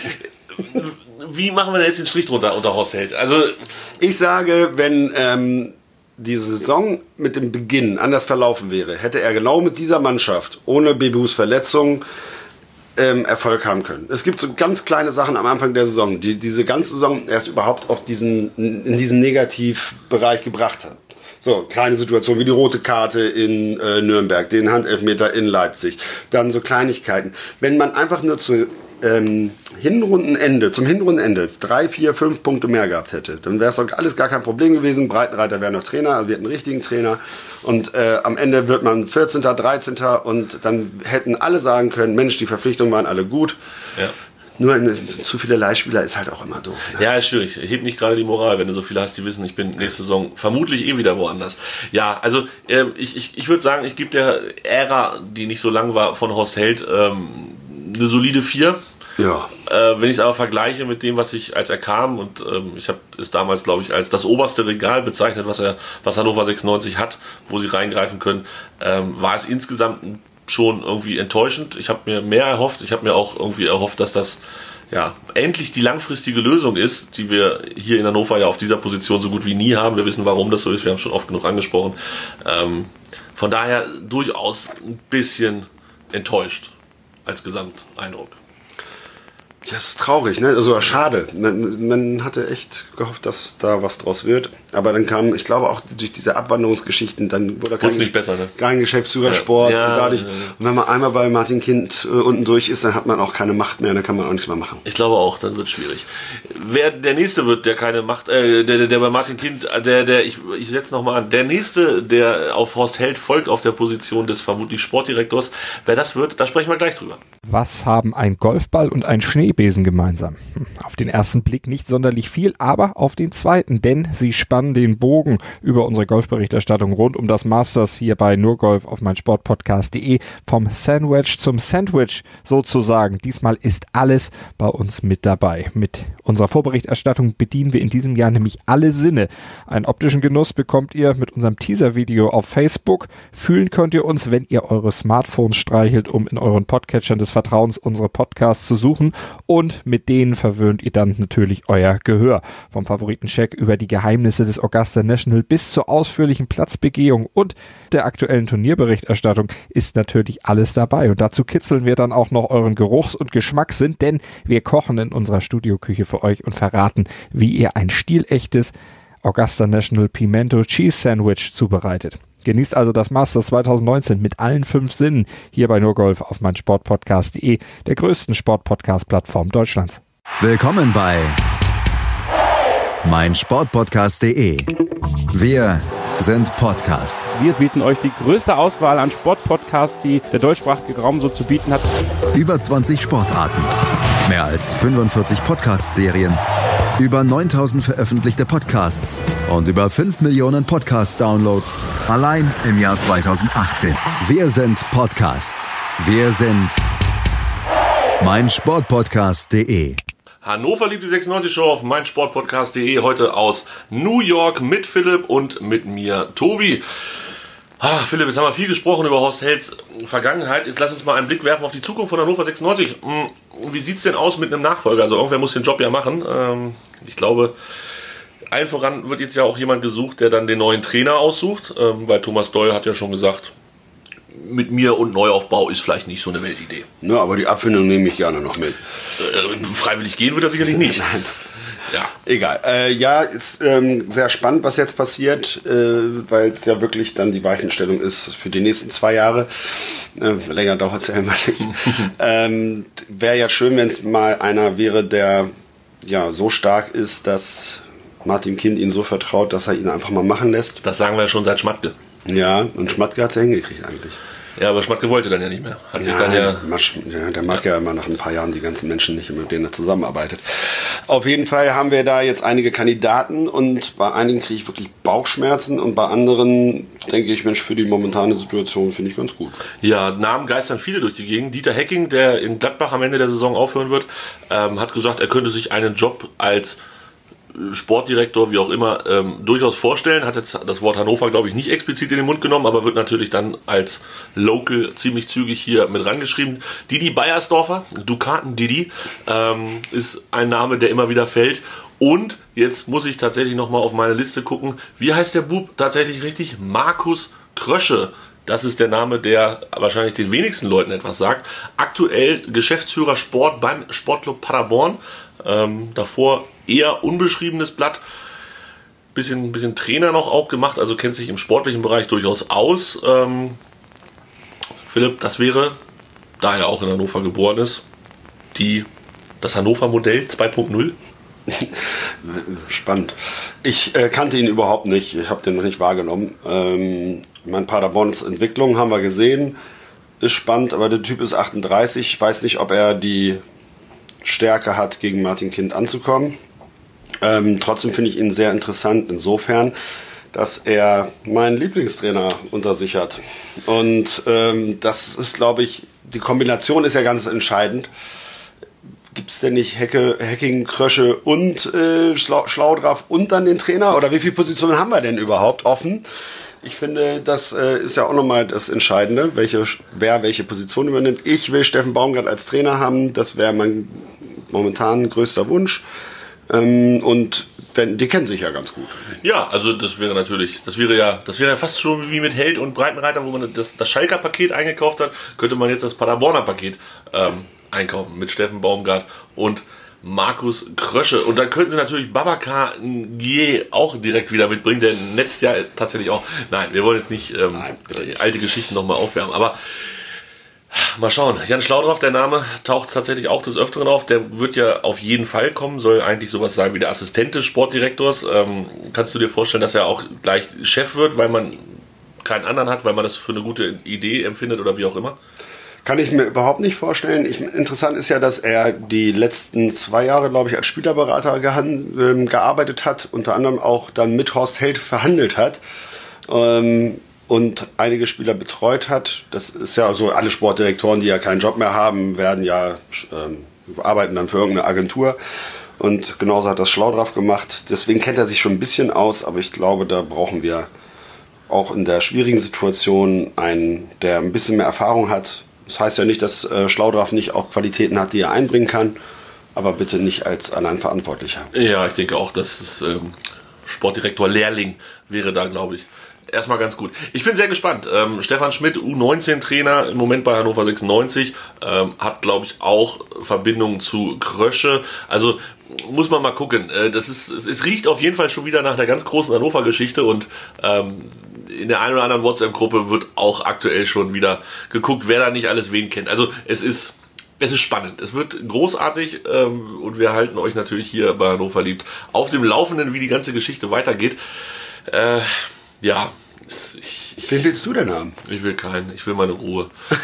Speaker 3: Wie machen wir denn jetzt den Strich drunter unter Horst Held? Also,
Speaker 4: Ich sage, wenn ähm, die Saison mit dem Beginn anders verlaufen wäre, hätte er genau mit dieser Mannschaft, ohne Bebus Verletzung, ähm, Erfolg haben können. Es gibt so ganz kleine Sachen am Anfang der Saison, die diese ganze Saison erst überhaupt auf diesen, in diesen Negativbereich gebracht hat. So, kleine Situationen wie die rote Karte in äh, Nürnberg, den Handelfmeter in Leipzig, dann so Kleinigkeiten. Wenn man einfach nur zu ähm, Hinrundenende, zum Hinrundenende drei, vier, fünf Punkte mehr gehabt hätte, dann wäre es doch alles gar kein Problem gewesen. Breitenreiter wäre noch Trainer, also wir hätten einen richtigen Trainer und äh, am Ende wird man vierzehnter, dreizehnter und dann hätten alle sagen können, Mensch, die Verpflichtungen waren alle gut.
Speaker 3: ja.
Speaker 4: Nur eine, zu viele Leihspieler ist halt auch immer doof. Ne?
Speaker 3: Ja, ist schwierig. Hebt nicht gerade die Moral, wenn du so viele hast, die wissen, ich bin nächste Saison vermutlich eh wieder woanders. Ja, also äh, ich, ich, ich würde sagen, ich gebe der Ära, die nicht so lang war, von Horst Held ähm, eine solide vier.
Speaker 4: Ja.
Speaker 3: Äh, wenn ich es aber vergleiche mit dem, was ich, als er kam, und ähm, ich habe es damals, glaube ich, als das oberste Regal bezeichnet, was er, was Hannover sechsundneunzig hat, wo sie reingreifen können, ähm, war es insgesamt ein schon irgendwie enttäuschend. Ich habe mir mehr erhofft. Ich habe mir auch irgendwie erhofft, dass das ja endlich die langfristige Lösung ist, die wir hier in Hannover ja auf dieser Position so gut wie nie haben. Wir wissen, warum das so ist. Wir haben es schon oft genug angesprochen. Ähm, von daher durchaus ein bisschen enttäuscht als Gesamteindruck.
Speaker 4: Das ist traurig, ne? Also schade. Man, man hatte echt gehofft, dass da was draus wird. Aber dann kam, ich glaube auch durch diese Abwanderungsgeschichten, dann wurde kein,
Speaker 3: nicht besser, ne?
Speaker 4: kein Geschäftsführersport.
Speaker 3: Ja,
Speaker 4: und, dadurch,
Speaker 3: ja, ja.
Speaker 4: und wenn man einmal bei Martin Kind äh, unten durch ist, dann hat man auch keine Macht mehr, dann kann man auch nichts mehr machen.
Speaker 3: Ich glaube auch, dann wird es schwierig. Wer der nächste wird, der keine Macht, äh, der, der, der bei Martin Kind, der, der, ich, ich setze nochmal an, der nächste, der auf Horst Held folgt auf der Position des vermutlich Sportdirektors, wer das wird, da sprechen wir gleich drüber.
Speaker 6: Was haben ein Golfball und ein Schneebesen gemeinsam? Hm, Auf den ersten Blick nicht sonderlich viel, aber auf den zweiten, denn sie spannen den Bogen über unsere Golfberichterstattung rund um das Masters hier bei nurgolf auf meinsportpodcast punkt de vom Sandwich zum Sandwich sozusagen. Diesmal ist alles bei uns mit dabei. Mit unserer Vorberichterstattung bedienen wir in diesem Jahr nämlich alle Sinne. Einen optischen Genuss bekommt ihr mit unserem Teaser-Video auf Facebook. Fühlen könnt ihr uns, wenn ihr eure Smartphones streichelt, um in euren Podcatchern des Vertrauens unsere Podcasts zu suchen, und mit denen verwöhnt ihr dann natürlich euer Gehör. Vom Favoritencheck über die Geheimnisse des Augusta National bis zur ausführlichen Platzbegehung und der aktuellen Turnierberichterstattung ist natürlich alles dabei, und dazu kitzeln wir dann auch noch euren Geruchs- und Geschmackssinn, denn wir kochen in unserer Studioküche für euch und verraten, wie ihr ein stilechtes Augusta National Pimento Cheese Sandwich zubereitet. Genießt also das Masters zwanzig neunzehn mit allen fünf Sinnen hier bei nurgolf auf meinsportpodcast punkt de, der größten Sportpodcast-Plattform Deutschlands.
Speaker 2: Willkommen bei meinsportpodcast punkt de. Wir sind Podcast.
Speaker 7: Wir bieten euch die größte Auswahl an Sportpodcasts, die der deutschsprachige Raum so zu bieten hat.
Speaker 2: Über zwanzig Sportarten, mehr als fünfundvierzig Podcast-Serien, über neuntausend veröffentlichte Podcasts und über fünf Millionen Podcast-Downloads allein im Jahr zweitausendachtzehn. Wir sind Podcast. Wir sind meinsportpodcast punkt de.
Speaker 3: Hannover liebt die sechsundneunzig Show auf meinsportpodcast punkt de, heute aus New York mit Philipp und mit mir, Tobi. Ah, Philipp, jetzt haben wir viel gesprochen über Horst Helds Vergangenheit. Jetzt lass uns mal einen Blick werfen auf die Zukunft von Hannover sechsundneunzig. Wie sieht es denn aus mit einem Nachfolger? Also irgendwer muss den Job ja machen. Ich glaube, allen voran wird jetzt ja auch jemand gesucht, der dann den neuen Trainer aussucht, weil Thomas Doll hat ja schon gesagt, mit mir und Neuaufbau ist vielleicht nicht so eine Weltidee.
Speaker 4: Ja, aber die Abfindung nehme ich gerne noch mit.
Speaker 3: Äh, freiwillig gehen wird er sicherlich nicht.
Speaker 4: Nein.
Speaker 3: Ja.
Speaker 4: Egal. Äh, ja, ist ähm, sehr spannend, was jetzt passiert, äh, weil es ja wirklich dann die Weichenstellung ist für die nächsten zwei Jahre. Äh, länger dauert es ja immer nicht. ähm, wäre ja schön, wenn es mal einer wäre, der ja so stark ist, dass Martin Kind ihn so vertraut, dass er ihn einfach mal machen lässt.
Speaker 3: Das sagen wir ja schon seit Schmatke.
Speaker 4: Ja, und Schmatke hat es ja hingekriegt eigentlich.
Speaker 3: Ja, aber Schmatke wollte dann ja nicht mehr. Hat sich
Speaker 4: Ja,
Speaker 3: dann ja,
Speaker 4: Masch, ja, der mag ja. ja immer nach ein paar Jahren die ganzen Menschen nicht, mit denen er zusammenarbeitet. Auf jeden Fall haben wir da jetzt einige Kandidaten und bei einigen kriege ich wirklich Bauchschmerzen und bei anderen denke ich, Mensch, für die momentane Situation finde ich ganz gut.
Speaker 3: ja, Namen geistern viele durch die Gegend. Dieter Hecking, der in Gladbach am Ende der Saison aufhören wird, ähm, hat gesagt, er könnte sich einen Job als Sportdirektor, wie auch immer, ähm, durchaus vorstellen. Hat jetzt das Wort Hannover, glaube ich, nicht explizit in den Mund genommen, aber wird natürlich dann als Local ziemlich zügig hier mit rangeschrieben. Didi Beiersdorfer, Dukaten Didi, ähm, ist ein Name, der immer wieder fällt. Und jetzt muss ich tatsächlich nochmal auf meine Liste gucken. Wie heißt der Bub tatsächlich richtig? Markus Krösche. Das ist der Name, der wahrscheinlich den wenigsten Leuten etwas sagt. Aktuell Geschäftsführer Sport beim Sportclub Paderborn. Ähm, davor eher unbeschriebenes Blatt. Bisschen, bisschen Trainer noch auch gemacht, also kennt sich im sportlichen Bereich durchaus aus. Ähm, Philipp, das wäre, da er auch in Hannover geboren ist, die, das Hannover-Modell zwei Punkt null.
Speaker 4: Spannend. Ich äh, kannte ihn überhaupt nicht. Ich habe den noch nicht wahrgenommen. Ähm, mein Paderborns Entwicklung haben wir gesehen. Ist spannend, aber der Typ ist achtunddreißig. Ich weiß nicht, ob er die Stärke hat, gegen Martin Kind anzukommen. Ähm, trotzdem finde ich ihn sehr interessant insofern, dass er meinen Lieblingstrainer unter sich hat. Und ähm, das ist, glaube ich, die Kombination ist ja ganz entscheidend. Gibt es denn nicht Hecke, Hecking, Krösche und äh, Schlau, Schlaudraff und dann den Trainer? Oder wie viele Positionen haben wir denn überhaupt offen? Ich finde, das äh, ist ja auch nochmal das Entscheidende, welche, wer welche Position übernimmt. Ich will Steffen Baumgart als Trainer haben, das wäre mein momentan größter Wunsch. Ähm, und wenn, die kennen sich ja ganz gut.
Speaker 3: Ja, also das wäre natürlich, das wäre ja, das wäre ja fast schon wie mit Held und Breitenreiter, wo man das, das Schalker Paket eingekauft hat, könnte man jetzt das Paderborner Paket ähm, einkaufen mit Steffen Baumgart und Markus Krösche. Und dann könnten sie natürlich Babacar Ndiaye auch direkt wieder mitbringen, der netzt ja tatsächlich auch. Nein, wir wollen jetzt nicht, ähm, Nein, nicht. alte Geschichten nochmal aufwärmen, aber mal schauen. Jan Schlaudraff, der Name, taucht tatsächlich auch des Öfteren auf. Der wird ja auf jeden Fall kommen, soll eigentlich sowas sein wie der Assistent des Sportdirektors. Ähm, kannst du dir vorstellen, dass er auch gleich Chef wird, weil man keinen anderen hat, weil man das für eine gute Idee empfindet oder wie auch immer?
Speaker 4: Kann ich mir überhaupt nicht vorstellen. Ich, interessant ist ja, dass er die letzten zwei Jahre, glaube ich, als Spielerberater gehan, ähm, gearbeitet hat, unter anderem auch dann mit Horst Held verhandelt hat ähm, und einige Spieler betreut hat. Das ist ja so, alle Sportdirektoren, die ja keinen Job mehr haben, werden ja ähm, arbeiten dann für irgendeine Agentur. Und genauso hat das Schlaudraff gemacht. Deswegen kennt er sich schon ein bisschen aus, aber ich glaube, da brauchen wir auch in der schwierigen Situation einen, der ein bisschen mehr Erfahrung hat. Das heißt ja nicht, dass äh, Schlaudraff nicht auch Qualitäten hat, die er einbringen kann, aber bitte nicht als allein Verantwortlicher.
Speaker 3: Ja, ich denke auch, dass es ähm, Sportdirektor Lehrling wäre da, glaube ich, erstmal ganz gut. Ich bin sehr gespannt. Ähm, Stefan Schmidt, U neunzehn Trainer, im Moment bei Hannover sechsundneunzig, ähm, hat, glaube ich, auch Verbindungen zu Krösche. Also muss man mal gucken. Äh, das ist, es, es riecht auf jeden Fall schon wieder nach einer ganz großen Hannover-Geschichte und ähm, in der einen oder anderen WhatsApp-Gruppe wird auch aktuell schon wieder geguckt, wer da nicht alles wen kennt. Also es ist, es ist spannend. Es wird großartig ähm, und wir halten euch natürlich hier bei Hannover liebt auf dem Laufenden, wie die ganze Geschichte weitergeht. Äh, ja, ich, ich,
Speaker 4: wen willst du denn haben?
Speaker 3: Ich will keinen. Ich will meine Ruhe.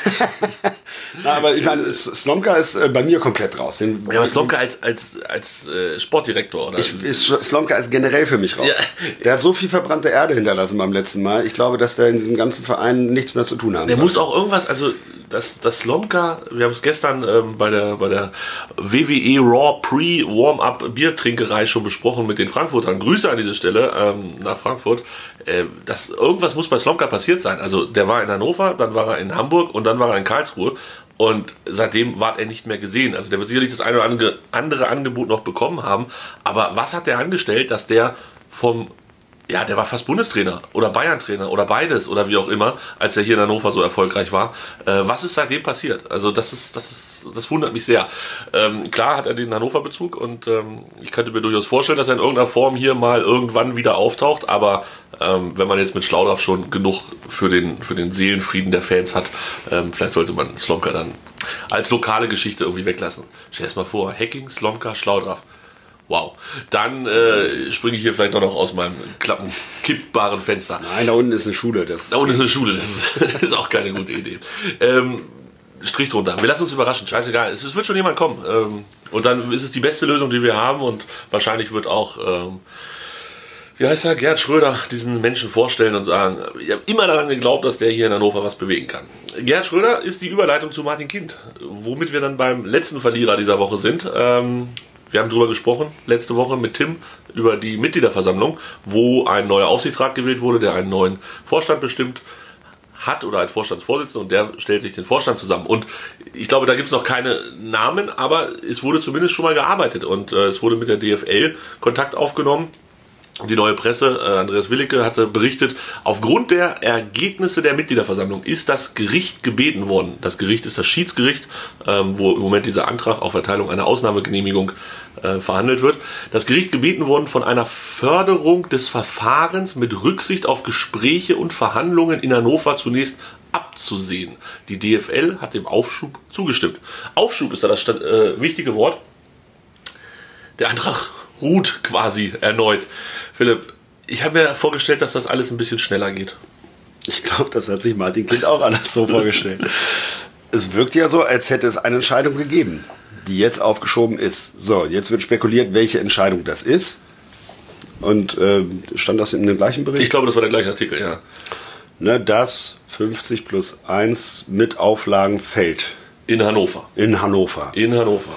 Speaker 4: Na, aber ich meine, Slomka ist äh, bei mir komplett raus. Den,
Speaker 3: ja, aber Slomka als, als, als äh, Sportdirektor, oder?
Speaker 4: Ich, ist, Slomka ist generell für mich raus. Ja. Der hat so viel verbrannte Erde hinterlassen beim letzten Mal. Ich glaube, dass der in diesem ganzen Verein nichts mehr zu tun haben
Speaker 3: Der
Speaker 4: soll.
Speaker 3: muss auch irgendwas, also das, das Slomka, wir haben es gestern ähm, bei der, bei der W W E Raw Pre-Warm-Up Biertrinkerei schon besprochen mit den Frankfurtern. Grüße an diese Stelle ähm, nach Frankfurt. Äh, das, irgendwas muss bei Slomka passiert sein. Also der war in Hannover, dann war er in Hamburg und dann war er in Karlsruhe. Und seitdem ward er nicht mehr gesehen. Also der wird sicherlich das eine oder andere Angebot noch bekommen haben. Aber was hat der angestellt, dass der vom, ja, der war fast Bundestrainer oder Bayern-Trainer oder beides oder wie auch immer, als er hier in Hannover so erfolgreich war. Äh, was ist seitdem passiert? Also das ist, das ist, das wundert mich sehr. Ähm, klar hat er den Hannover-Bezug und ähm, ich könnte mir durchaus vorstellen, dass er in irgendeiner Form hier mal irgendwann wieder auftaucht. Aber ähm, wenn man jetzt mit Schlaudraff schon genug für den, für den Seelenfrieden der Fans hat, ähm, vielleicht sollte man Slomka dann als lokale Geschichte irgendwie weglassen. Stell es mal vor, Hecking, Slomka, Schlaudraff. Wow. Dann äh, springe ich hier vielleicht noch aus meinem klappen, kippbaren Fenster.
Speaker 4: Nein, da unten ist eine Schule. Das
Speaker 3: da unten ist eine Schule, das ist, das ist auch keine gute Idee. Ähm, Strich drunter. Wir lassen uns überraschen, scheißegal. Es, es wird schon jemand kommen. Ähm, und dann ist es die beste Lösung, die wir haben und wahrscheinlich wird auch... Ähm, wie heißt er, Gerd Schröder, diesen Menschen vorstellen und sagen, ich habe immer daran geglaubt, dass der hier in Hannover was bewegen kann. Gerd Schröder ist die Überleitung zu Martin Kind, womit wir dann beim letzten Verlierer dieser Woche sind. Ähm, Wir haben darüber gesprochen, letzte Woche mit Tim, über die Mitgliederversammlung, wo ein neuer Aufsichtsrat gewählt wurde, der einen neuen Vorstand bestimmt hat oder ein Vorstandsvorsitzender und der stellt sich den Vorstand zusammen. Und ich glaube, da gibt es noch keine Namen, aber es wurde zumindest schon mal gearbeitet und äh, es wurde mit der D F L Kontakt aufgenommen. Die Neue Presse, äh, Andreas Willicke, hatte berichtet, aufgrund der Ergebnisse der Mitgliederversammlung ist das Gericht gebeten worden. Das Gericht ist das Schiedsgericht, ähm, wo im Moment dieser Antrag auf Erteilung einer Ausnahmegenehmigung äh, verhandelt wird. Das Gericht gebeten worden, von einer Förderung des Verfahrens mit Rücksicht auf Gespräche und Verhandlungen in Hannover zunächst abzusehen. Die D F L hat dem Aufschub zugestimmt. Aufschub ist da das äh, wichtige Wort. Der Antrag ruht quasi erneut. Philipp, ich habe mir vorgestellt, dass das alles ein bisschen schneller geht.
Speaker 4: Ich glaube, das hat sich Martin Kind auch anders so vorgestellt. Es wirkt ja so, als hätte es eine Entscheidung gegeben, die jetzt aufgeschoben ist. So, jetzt wird spekuliert, welche Entscheidung das ist. Und äh, stand das in dem gleichen Bericht?
Speaker 3: Ich glaube, das war der gleiche Artikel, ja.
Speaker 4: Ne, dass fünfzig plus eins mit Auflagen fällt.
Speaker 3: In Hannover.
Speaker 4: In Hannover.
Speaker 3: In Hannover.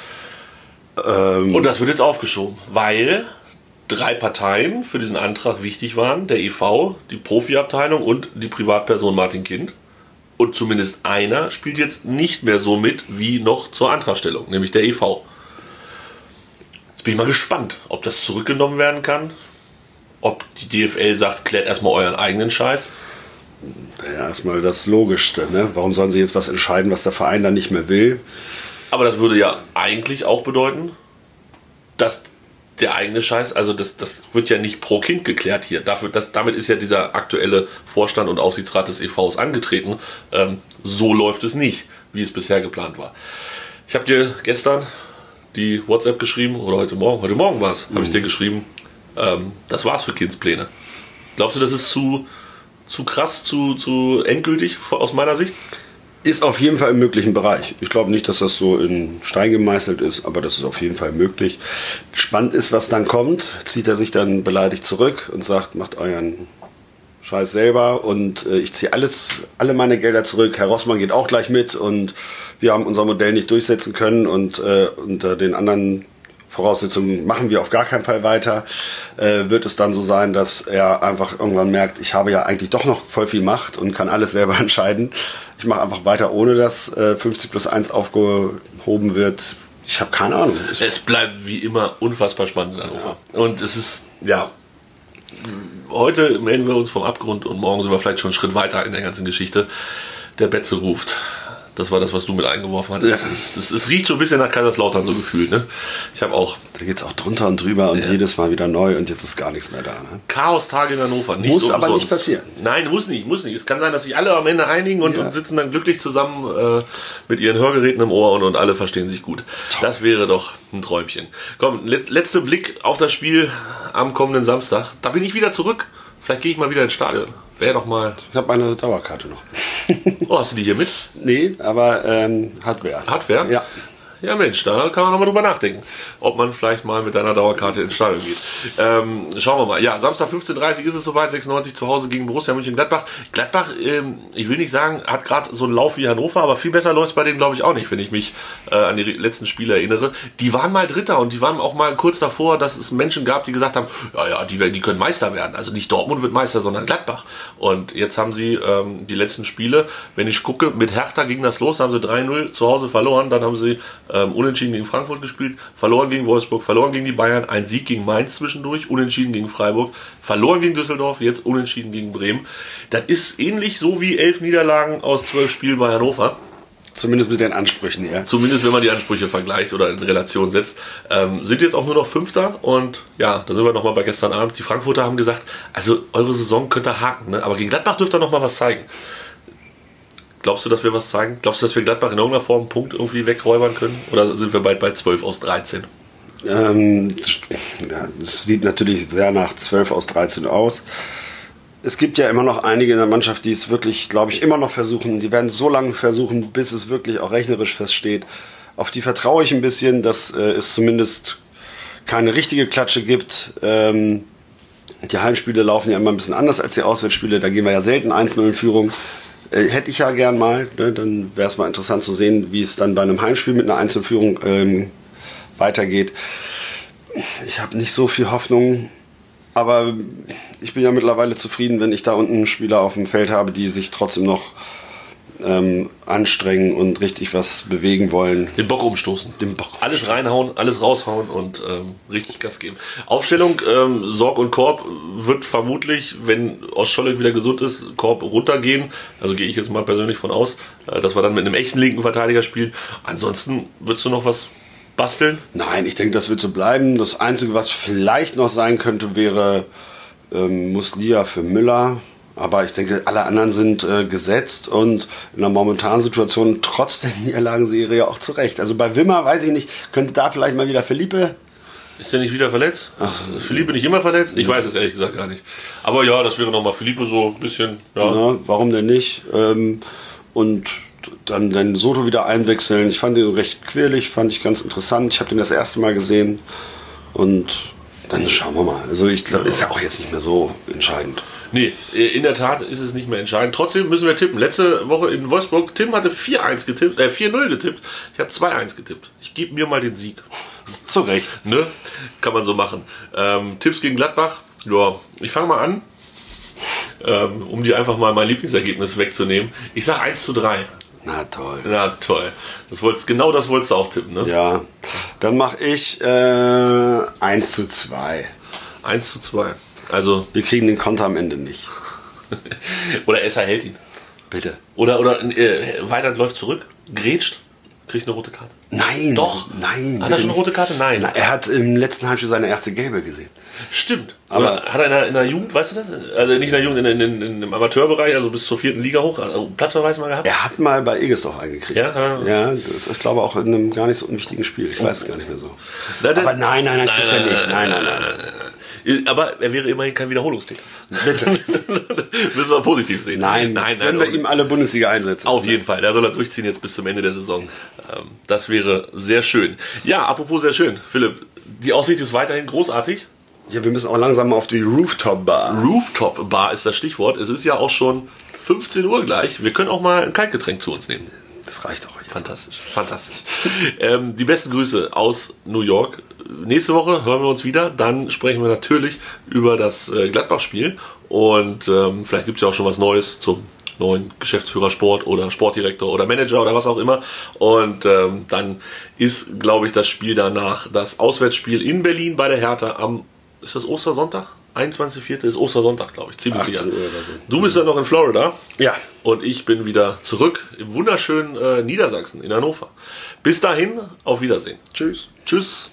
Speaker 4: Ähm,
Speaker 3: Und das wird jetzt aufgeschoben, weil drei Parteien für diesen Antrag wichtig waren. Der E V, die Profiabteilung und die Privatperson Martin Kind. Und zumindest einer spielt jetzt nicht mehr so mit wie noch zur Antragstellung, nämlich der E V. Jetzt bin ich mal gespannt, ob das zurückgenommen werden kann. Ob die D F L sagt, klärt erstmal euren eigenen Scheiß.
Speaker 4: Ja, erstmal das Logischste. Ne? Warum sollen sie jetzt was entscheiden, was der Verein dann nicht mehr will?
Speaker 3: Aber das würde ja eigentlich auch bedeuten, dass der eigene Scheiß, also das, das wird ja nicht pro Kind geklärt hier. Dafür, das, damit ist ja dieser aktuelle Vorstand und Aufsichtsrat des E Vs angetreten. Ähm, so läuft es nicht, wie es bisher geplant war. Ich habe dir gestern die WhatsApp geschrieben, oder heute Morgen, heute Morgen war es, mhm. habe ich dir geschrieben, ähm, das war's für Kindspläne. Glaubst du, das ist zu, zu krass, zu, zu endgültig aus meiner Sicht?
Speaker 4: Ist auf jeden Fall im möglichen Bereich. Ich glaube nicht, dass das so in Stein gemeißelt ist, aber das ist auf jeden Fall möglich. Spannend ist, was dann kommt. Zieht er sich dann beleidigt zurück und sagt, macht euren Scheiß selber und äh, ich ziehe alles, alle meine Gelder zurück. Herr Rossmann geht auch gleich mit und wir haben unser Modell nicht durchsetzen können und äh, unter den anderen Voraussetzungen machen wir auf gar keinen Fall weiter. Äh, wird es dann so sein, dass er einfach irgendwann merkt, ich habe ja eigentlich doch noch voll viel Macht und kann alles selber entscheiden. Ich mache einfach weiter, ohne dass äh, fünfzig plus eins aufgehoben wird. Ich habe keine Ahnung.
Speaker 3: Es bleibt wie immer unfassbar spannend in Hannover. Ja. Und es ist, ja, heute melden wir uns vom Abgrund und morgen sind wir vielleicht schon einen Schritt weiter in der ganzen Geschichte. Der Betze ruft. Das war das, was du mit eingeworfen hattest. Ja. Es, es, es riecht so ein bisschen nach Kaiserslautern, so gefühlt. Ne? Ich habe auch.
Speaker 4: Da geht es auch drunter und drüber und ja. jedes Mal wieder neu und jetzt ist gar nichts mehr da. Ne?
Speaker 3: Chaos-Tage in Hannover. Nicht
Speaker 4: muss
Speaker 3: umsonst.
Speaker 4: Aber nicht passieren.
Speaker 3: Nein, muss nicht, muss nicht. Es kann sein, dass sich alle am Ende einigen und, ja. und sitzen dann glücklich zusammen äh, mit ihren Hörgeräten im Ohr und, und alle verstehen sich gut. Top. Das wäre doch ein Träumchen. Komm, let, letzter Blick auf das Spiel am kommenden Samstag. Da bin ich wieder zurück. Vielleicht gehe ich mal wieder ins Stadion. Wäre doch mal.
Speaker 4: Ich habe meine Dauerkarte noch.
Speaker 3: Oh, hast du die hier mit?
Speaker 4: Nee, aber ähm, hat wer.
Speaker 3: Hat wer?
Speaker 4: Ja.
Speaker 3: Ja Mensch, da kann man nochmal drüber nachdenken, ob man vielleicht mal mit deiner Dauerkarte ins Stadion geht. Ähm, schauen wir mal. Ja, Samstag fünfzehn Uhr dreißig ist es soweit, sechsundneunzig zu Hause gegen Borussia Mönchengladbach. Gladbach, ähm, ich will nicht sagen, hat gerade so einen Lauf wie Hannover, aber viel besser läuft es bei denen, glaube ich, auch nicht, wenn ich mich äh, an die letzten Spiele erinnere. Die waren mal Dritter und die waren auch mal kurz davor, dass es Menschen gab, die gesagt haben, ja, ja, die, die können Meister werden. Also nicht Dortmund wird Meister, sondern Gladbach. Und jetzt haben sie ähm, die letzten Spiele, wenn ich gucke, mit Hertha ging das los, haben sie drei null zu Hause verloren, dann haben sie ähm, unentschieden gegen Frankfurt gespielt, verloren gegen Wolfsburg, verloren gegen die Bayern, ein Sieg gegen Mainz zwischendurch, unentschieden gegen Freiburg, verloren gegen Düsseldorf, jetzt unentschieden gegen Bremen. Das ist ähnlich so wie elf Niederlagen aus zwölf Spielen bei Hannover.
Speaker 4: Zumindest mit den Ansprüchen, ja.
Speaker 3: Zumindest wenn man die Ansprüche vergleicht oder in Relation setzt. Ähm, sind jetzt auch nur noch Fünfter und ja, da sind wir nochmal bei gestern Abend. Die Frankfurter haben gesagt, also eure Saison könnt ihr haken, ne? Aber gegen Gladbach dürft ihr noch mal was zeigen. Glaubst du, dass wir was zeigen? Glaubst du, dass wir Gladbach in irgendeiner Form einen Punkt irgendwie wegräubern können? Oder sind wir bald bei zwölf aus dreizehn?
Speaker 4: Ähm, ja, das sieht natürlich sehr nach zwölf aus dreizehn aus. Es gibt ja immer noch einige in der Mannschaft, die es wirklich, glaube ich, immer noch versuchen. Die werden es so lange versuchen, bis es wirklich auch rechnerisch feststeht. Auf die vertraue ich ein bisschen, dass äh, es zumindest keine richtige Klatsche gibt. Ähm, die Heimspiele laufen ja immer ein bisschen anders als die Auswärtsspiele. Da gehen wir ja selten eins null in Führung. Äh, hätte ich ja gern mal. Ne? Dann wäre es mal interessant zu sehen, wie es dann bei einem Heimspiel mit einer Einzelführung ähm, weitergeht. Ich habe nicht so viel Hoffnung, aber ich bin ja mittlerweile zufrieden, wenn ich da unten Spieler auf dem Feld habe, die sich trotzdem noch ähm, anstrengen und richtig was bewegen wollen.
Speaker 3: Den Bock umstoßen.
Speaker 4: Den Bock
Speaker 3: alles reinhauen, alles raushauen und ähm, richtig Gas geben. Aufstellung, ähm, Sorg und Korb wird vermutlich, wenn Ostscholle wieder gesund ist, Korb runtergehen. Also gehe ich jetzt mal persönlich von aus, äh, dass wir dann mit einem echten linken Verteidiger spielen. Ansonsten würdest du noch was basteln?
Speaker 4: Nein, ich denke, das wird so bleiben. Das Einzige, was vielleicht noch sein könnte, wäre ähm, Muslia für Müller. Aber ich denke, alle anderen sind äh, gesetzt und in der momentanen Situation trotz der Niederlagenserie auch zurecht. Also bei Wimmer, weiß ich nicht, könnte da vielleicht mal wieder Felipe...
Speaker 3: Ist der nicht wieder verletzt? Ach, Felipe nicht immer verletzt? Ich weiß es ehrlich gesagt gar nicht. Aber ja, das wäre nochmal Felipe so ein bisschen... Ja.
Speaker 4: Ja, warum denn nicht? Ähm, und dann den Soto wieder einwechseln. Ich fand ihn recht quirlig, fand ich ganz interessant. Ich habe den das erste Mal gesehen und dann schauen wir mal. Also ich glaube, ist ja auch jetzt nicht mehr so entscheidend.
Speaker 3: Nee, in der Tat ist es nicht mehr entscheidend. Trotzdem müssen wir tippen. Letzte Woche in Wolfsburg, Tim hatte vier eins getippt, äh vier null getippt. Ich habe zwei eins getippt. Ich gebe mir mal den Sieg.
Speaker 4: Zu Recht.
Speaker 3: Ne? Kann man so machen. Ähm, Tipps gegen Gladbach. Ja, ich fange mal an, ähm, um dir einfach mal mein Lieblingsergebnis wegzunehmen. Ich sage eins zu drei.
Speaker 4: Na toll.
Speaker 3: Na toll. Das wolltest, genau das wolltest du auch tippen, ne?
Speaker 4: Ja, dann mache ich äh, eins zu zwei.
Speaker 3: eins zu zwei. Also
Speaker 4: wir kriegen den Konter am Ende nicht.
Speaker 3: Oder Esser hält ihn.
Speaker 4: Bitte.
Speaker 3: Oder, oder äh, Weidand läuft zurück, grätscht, kriegt eine rote Karte.
Speaker 4: Nein.
Speaker 3: Doch.
Speaker 4: Nein.
Speaker 3: Hat er schon eine rote Karte? Nein.
Speaker 4: Na, er hat im letzten Halbspiel seine erste Gelbe gesehen.
Speaker 3: Stimmt.
Speaker 4: Aber
Speaker 3: Oder hat er in der, in der Jugend, weißt du das? Also nicht in der Jugend, in, in, in, im Amateurbereich, also bis zur vierten Liga hoch, also Platzverweis mal gehabt?
Speaker 4: Er hat mal bei Egesdorf eingekriegt.
Speaker 3: Ja, ja.
Speaker 4: Ja, das ist, ich glaube, auch in einem gar nicht so unwichtigen Spiel. Ich weiß es gar nicht mehr so.
Speaker 3: Na,
Speaker 4: Aber nein, nein, nein, kriegt er nicht. Nein, nein, nein.
Speaker 3: nein. Aber er wäre immerhin kein Wiederholungstäter.
Speaker 4: Bitte.
Speaker 3: Müssen wir positiv sehen.
Speaker 4: Nein, nein, nein. Wenn wir ihm alle Bundesliga einsetzen.
Speaker 3: Auf jeden Fall. Da soll er durchziehen jetzt bis zum Ende der Saison. Das wäre sehr schön. Ja, apropos sehr schön. Philipp, die Aussicht ist weiterhin großartig.
Speaker 4: Ja, wir müssen auch langsam auf die Rooftop-Bar.
Speaker 3: Rooftop-Bar ist das Stichwort. Es ist ja auch schon fünfzehn Uhr gleich. Wir können auch mal ein Kaltgetränk zu uns nehmen.
Speaker 4: Das reicht auch jetzt.
Speaker 3: Fantastisch, fantastisch. ähm, die besten Grüße aus New York. Nächste Woche hören wir uns wieder. Dann sprechen wir natürlich über das äh, Gladbach-Spiel. Und ähm, vielleicht gibt es ja auch schon was Neues zum neuen Geschäftsführer Sport oder Sportdirektor oder Manager oder was auch immer. Und ähm, dann ist, glaube ich, das Spiel danach das Auswärtsspiel in Berlin bei der Hertha am, ist das Ostersonntag? einundzwanzigster vierter ist Ostersonntag, glaube ich. Ziemlich sicher.
Speaker 4: So.
Speaker 3: Du bist dann noch in Florida.
Speaker 4: Ja.
Speaker 3: Und ich bin wieder zurück im wunderschönen äh, Niedersachsen, in Hannover. Bis dahin, auf Wiedersehen.
Speaker 4: Tschüss.
Speaker 3: Tschüss.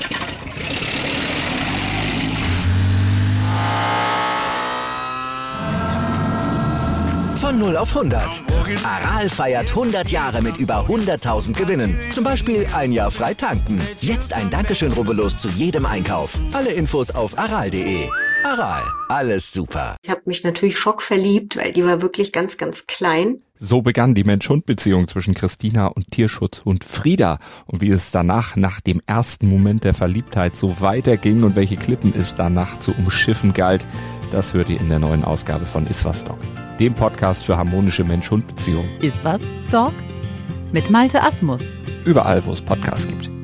Speaker 1: Von null auf hundert. Aral feiert hundert Jahre mit über hunderttausend Gewinnen. Zum Beispiel ein Jahr frei tanken. Jetzt ein Dankeschön, rubbellos zu jedem Einkauf. Alle Infos auf aral punkt de. Aral, alles super.
Speaker 8: Ich habe mich natürlich schockverliebt, weil die war wirklich ganz, ganz klein.
Speaker 6: So begann die Mensch-Hund-Beziehung zwischen Christina und Tierschutzhund Frieda. Und wie es danach, nach dem ersten Moment der Verliebtheit, so weiterging und welche Klippen es danach zu umschiffen galt, das hört ihr in der neuen Ausgabe von Iswas Dog, dem Podcast für harmonische Mensch-Hund-Beziehungen.
Speaker 9: Iswas Dog? Mit Malte Asmus.
Speaker 6: Überall, wo es Podcasts gibt.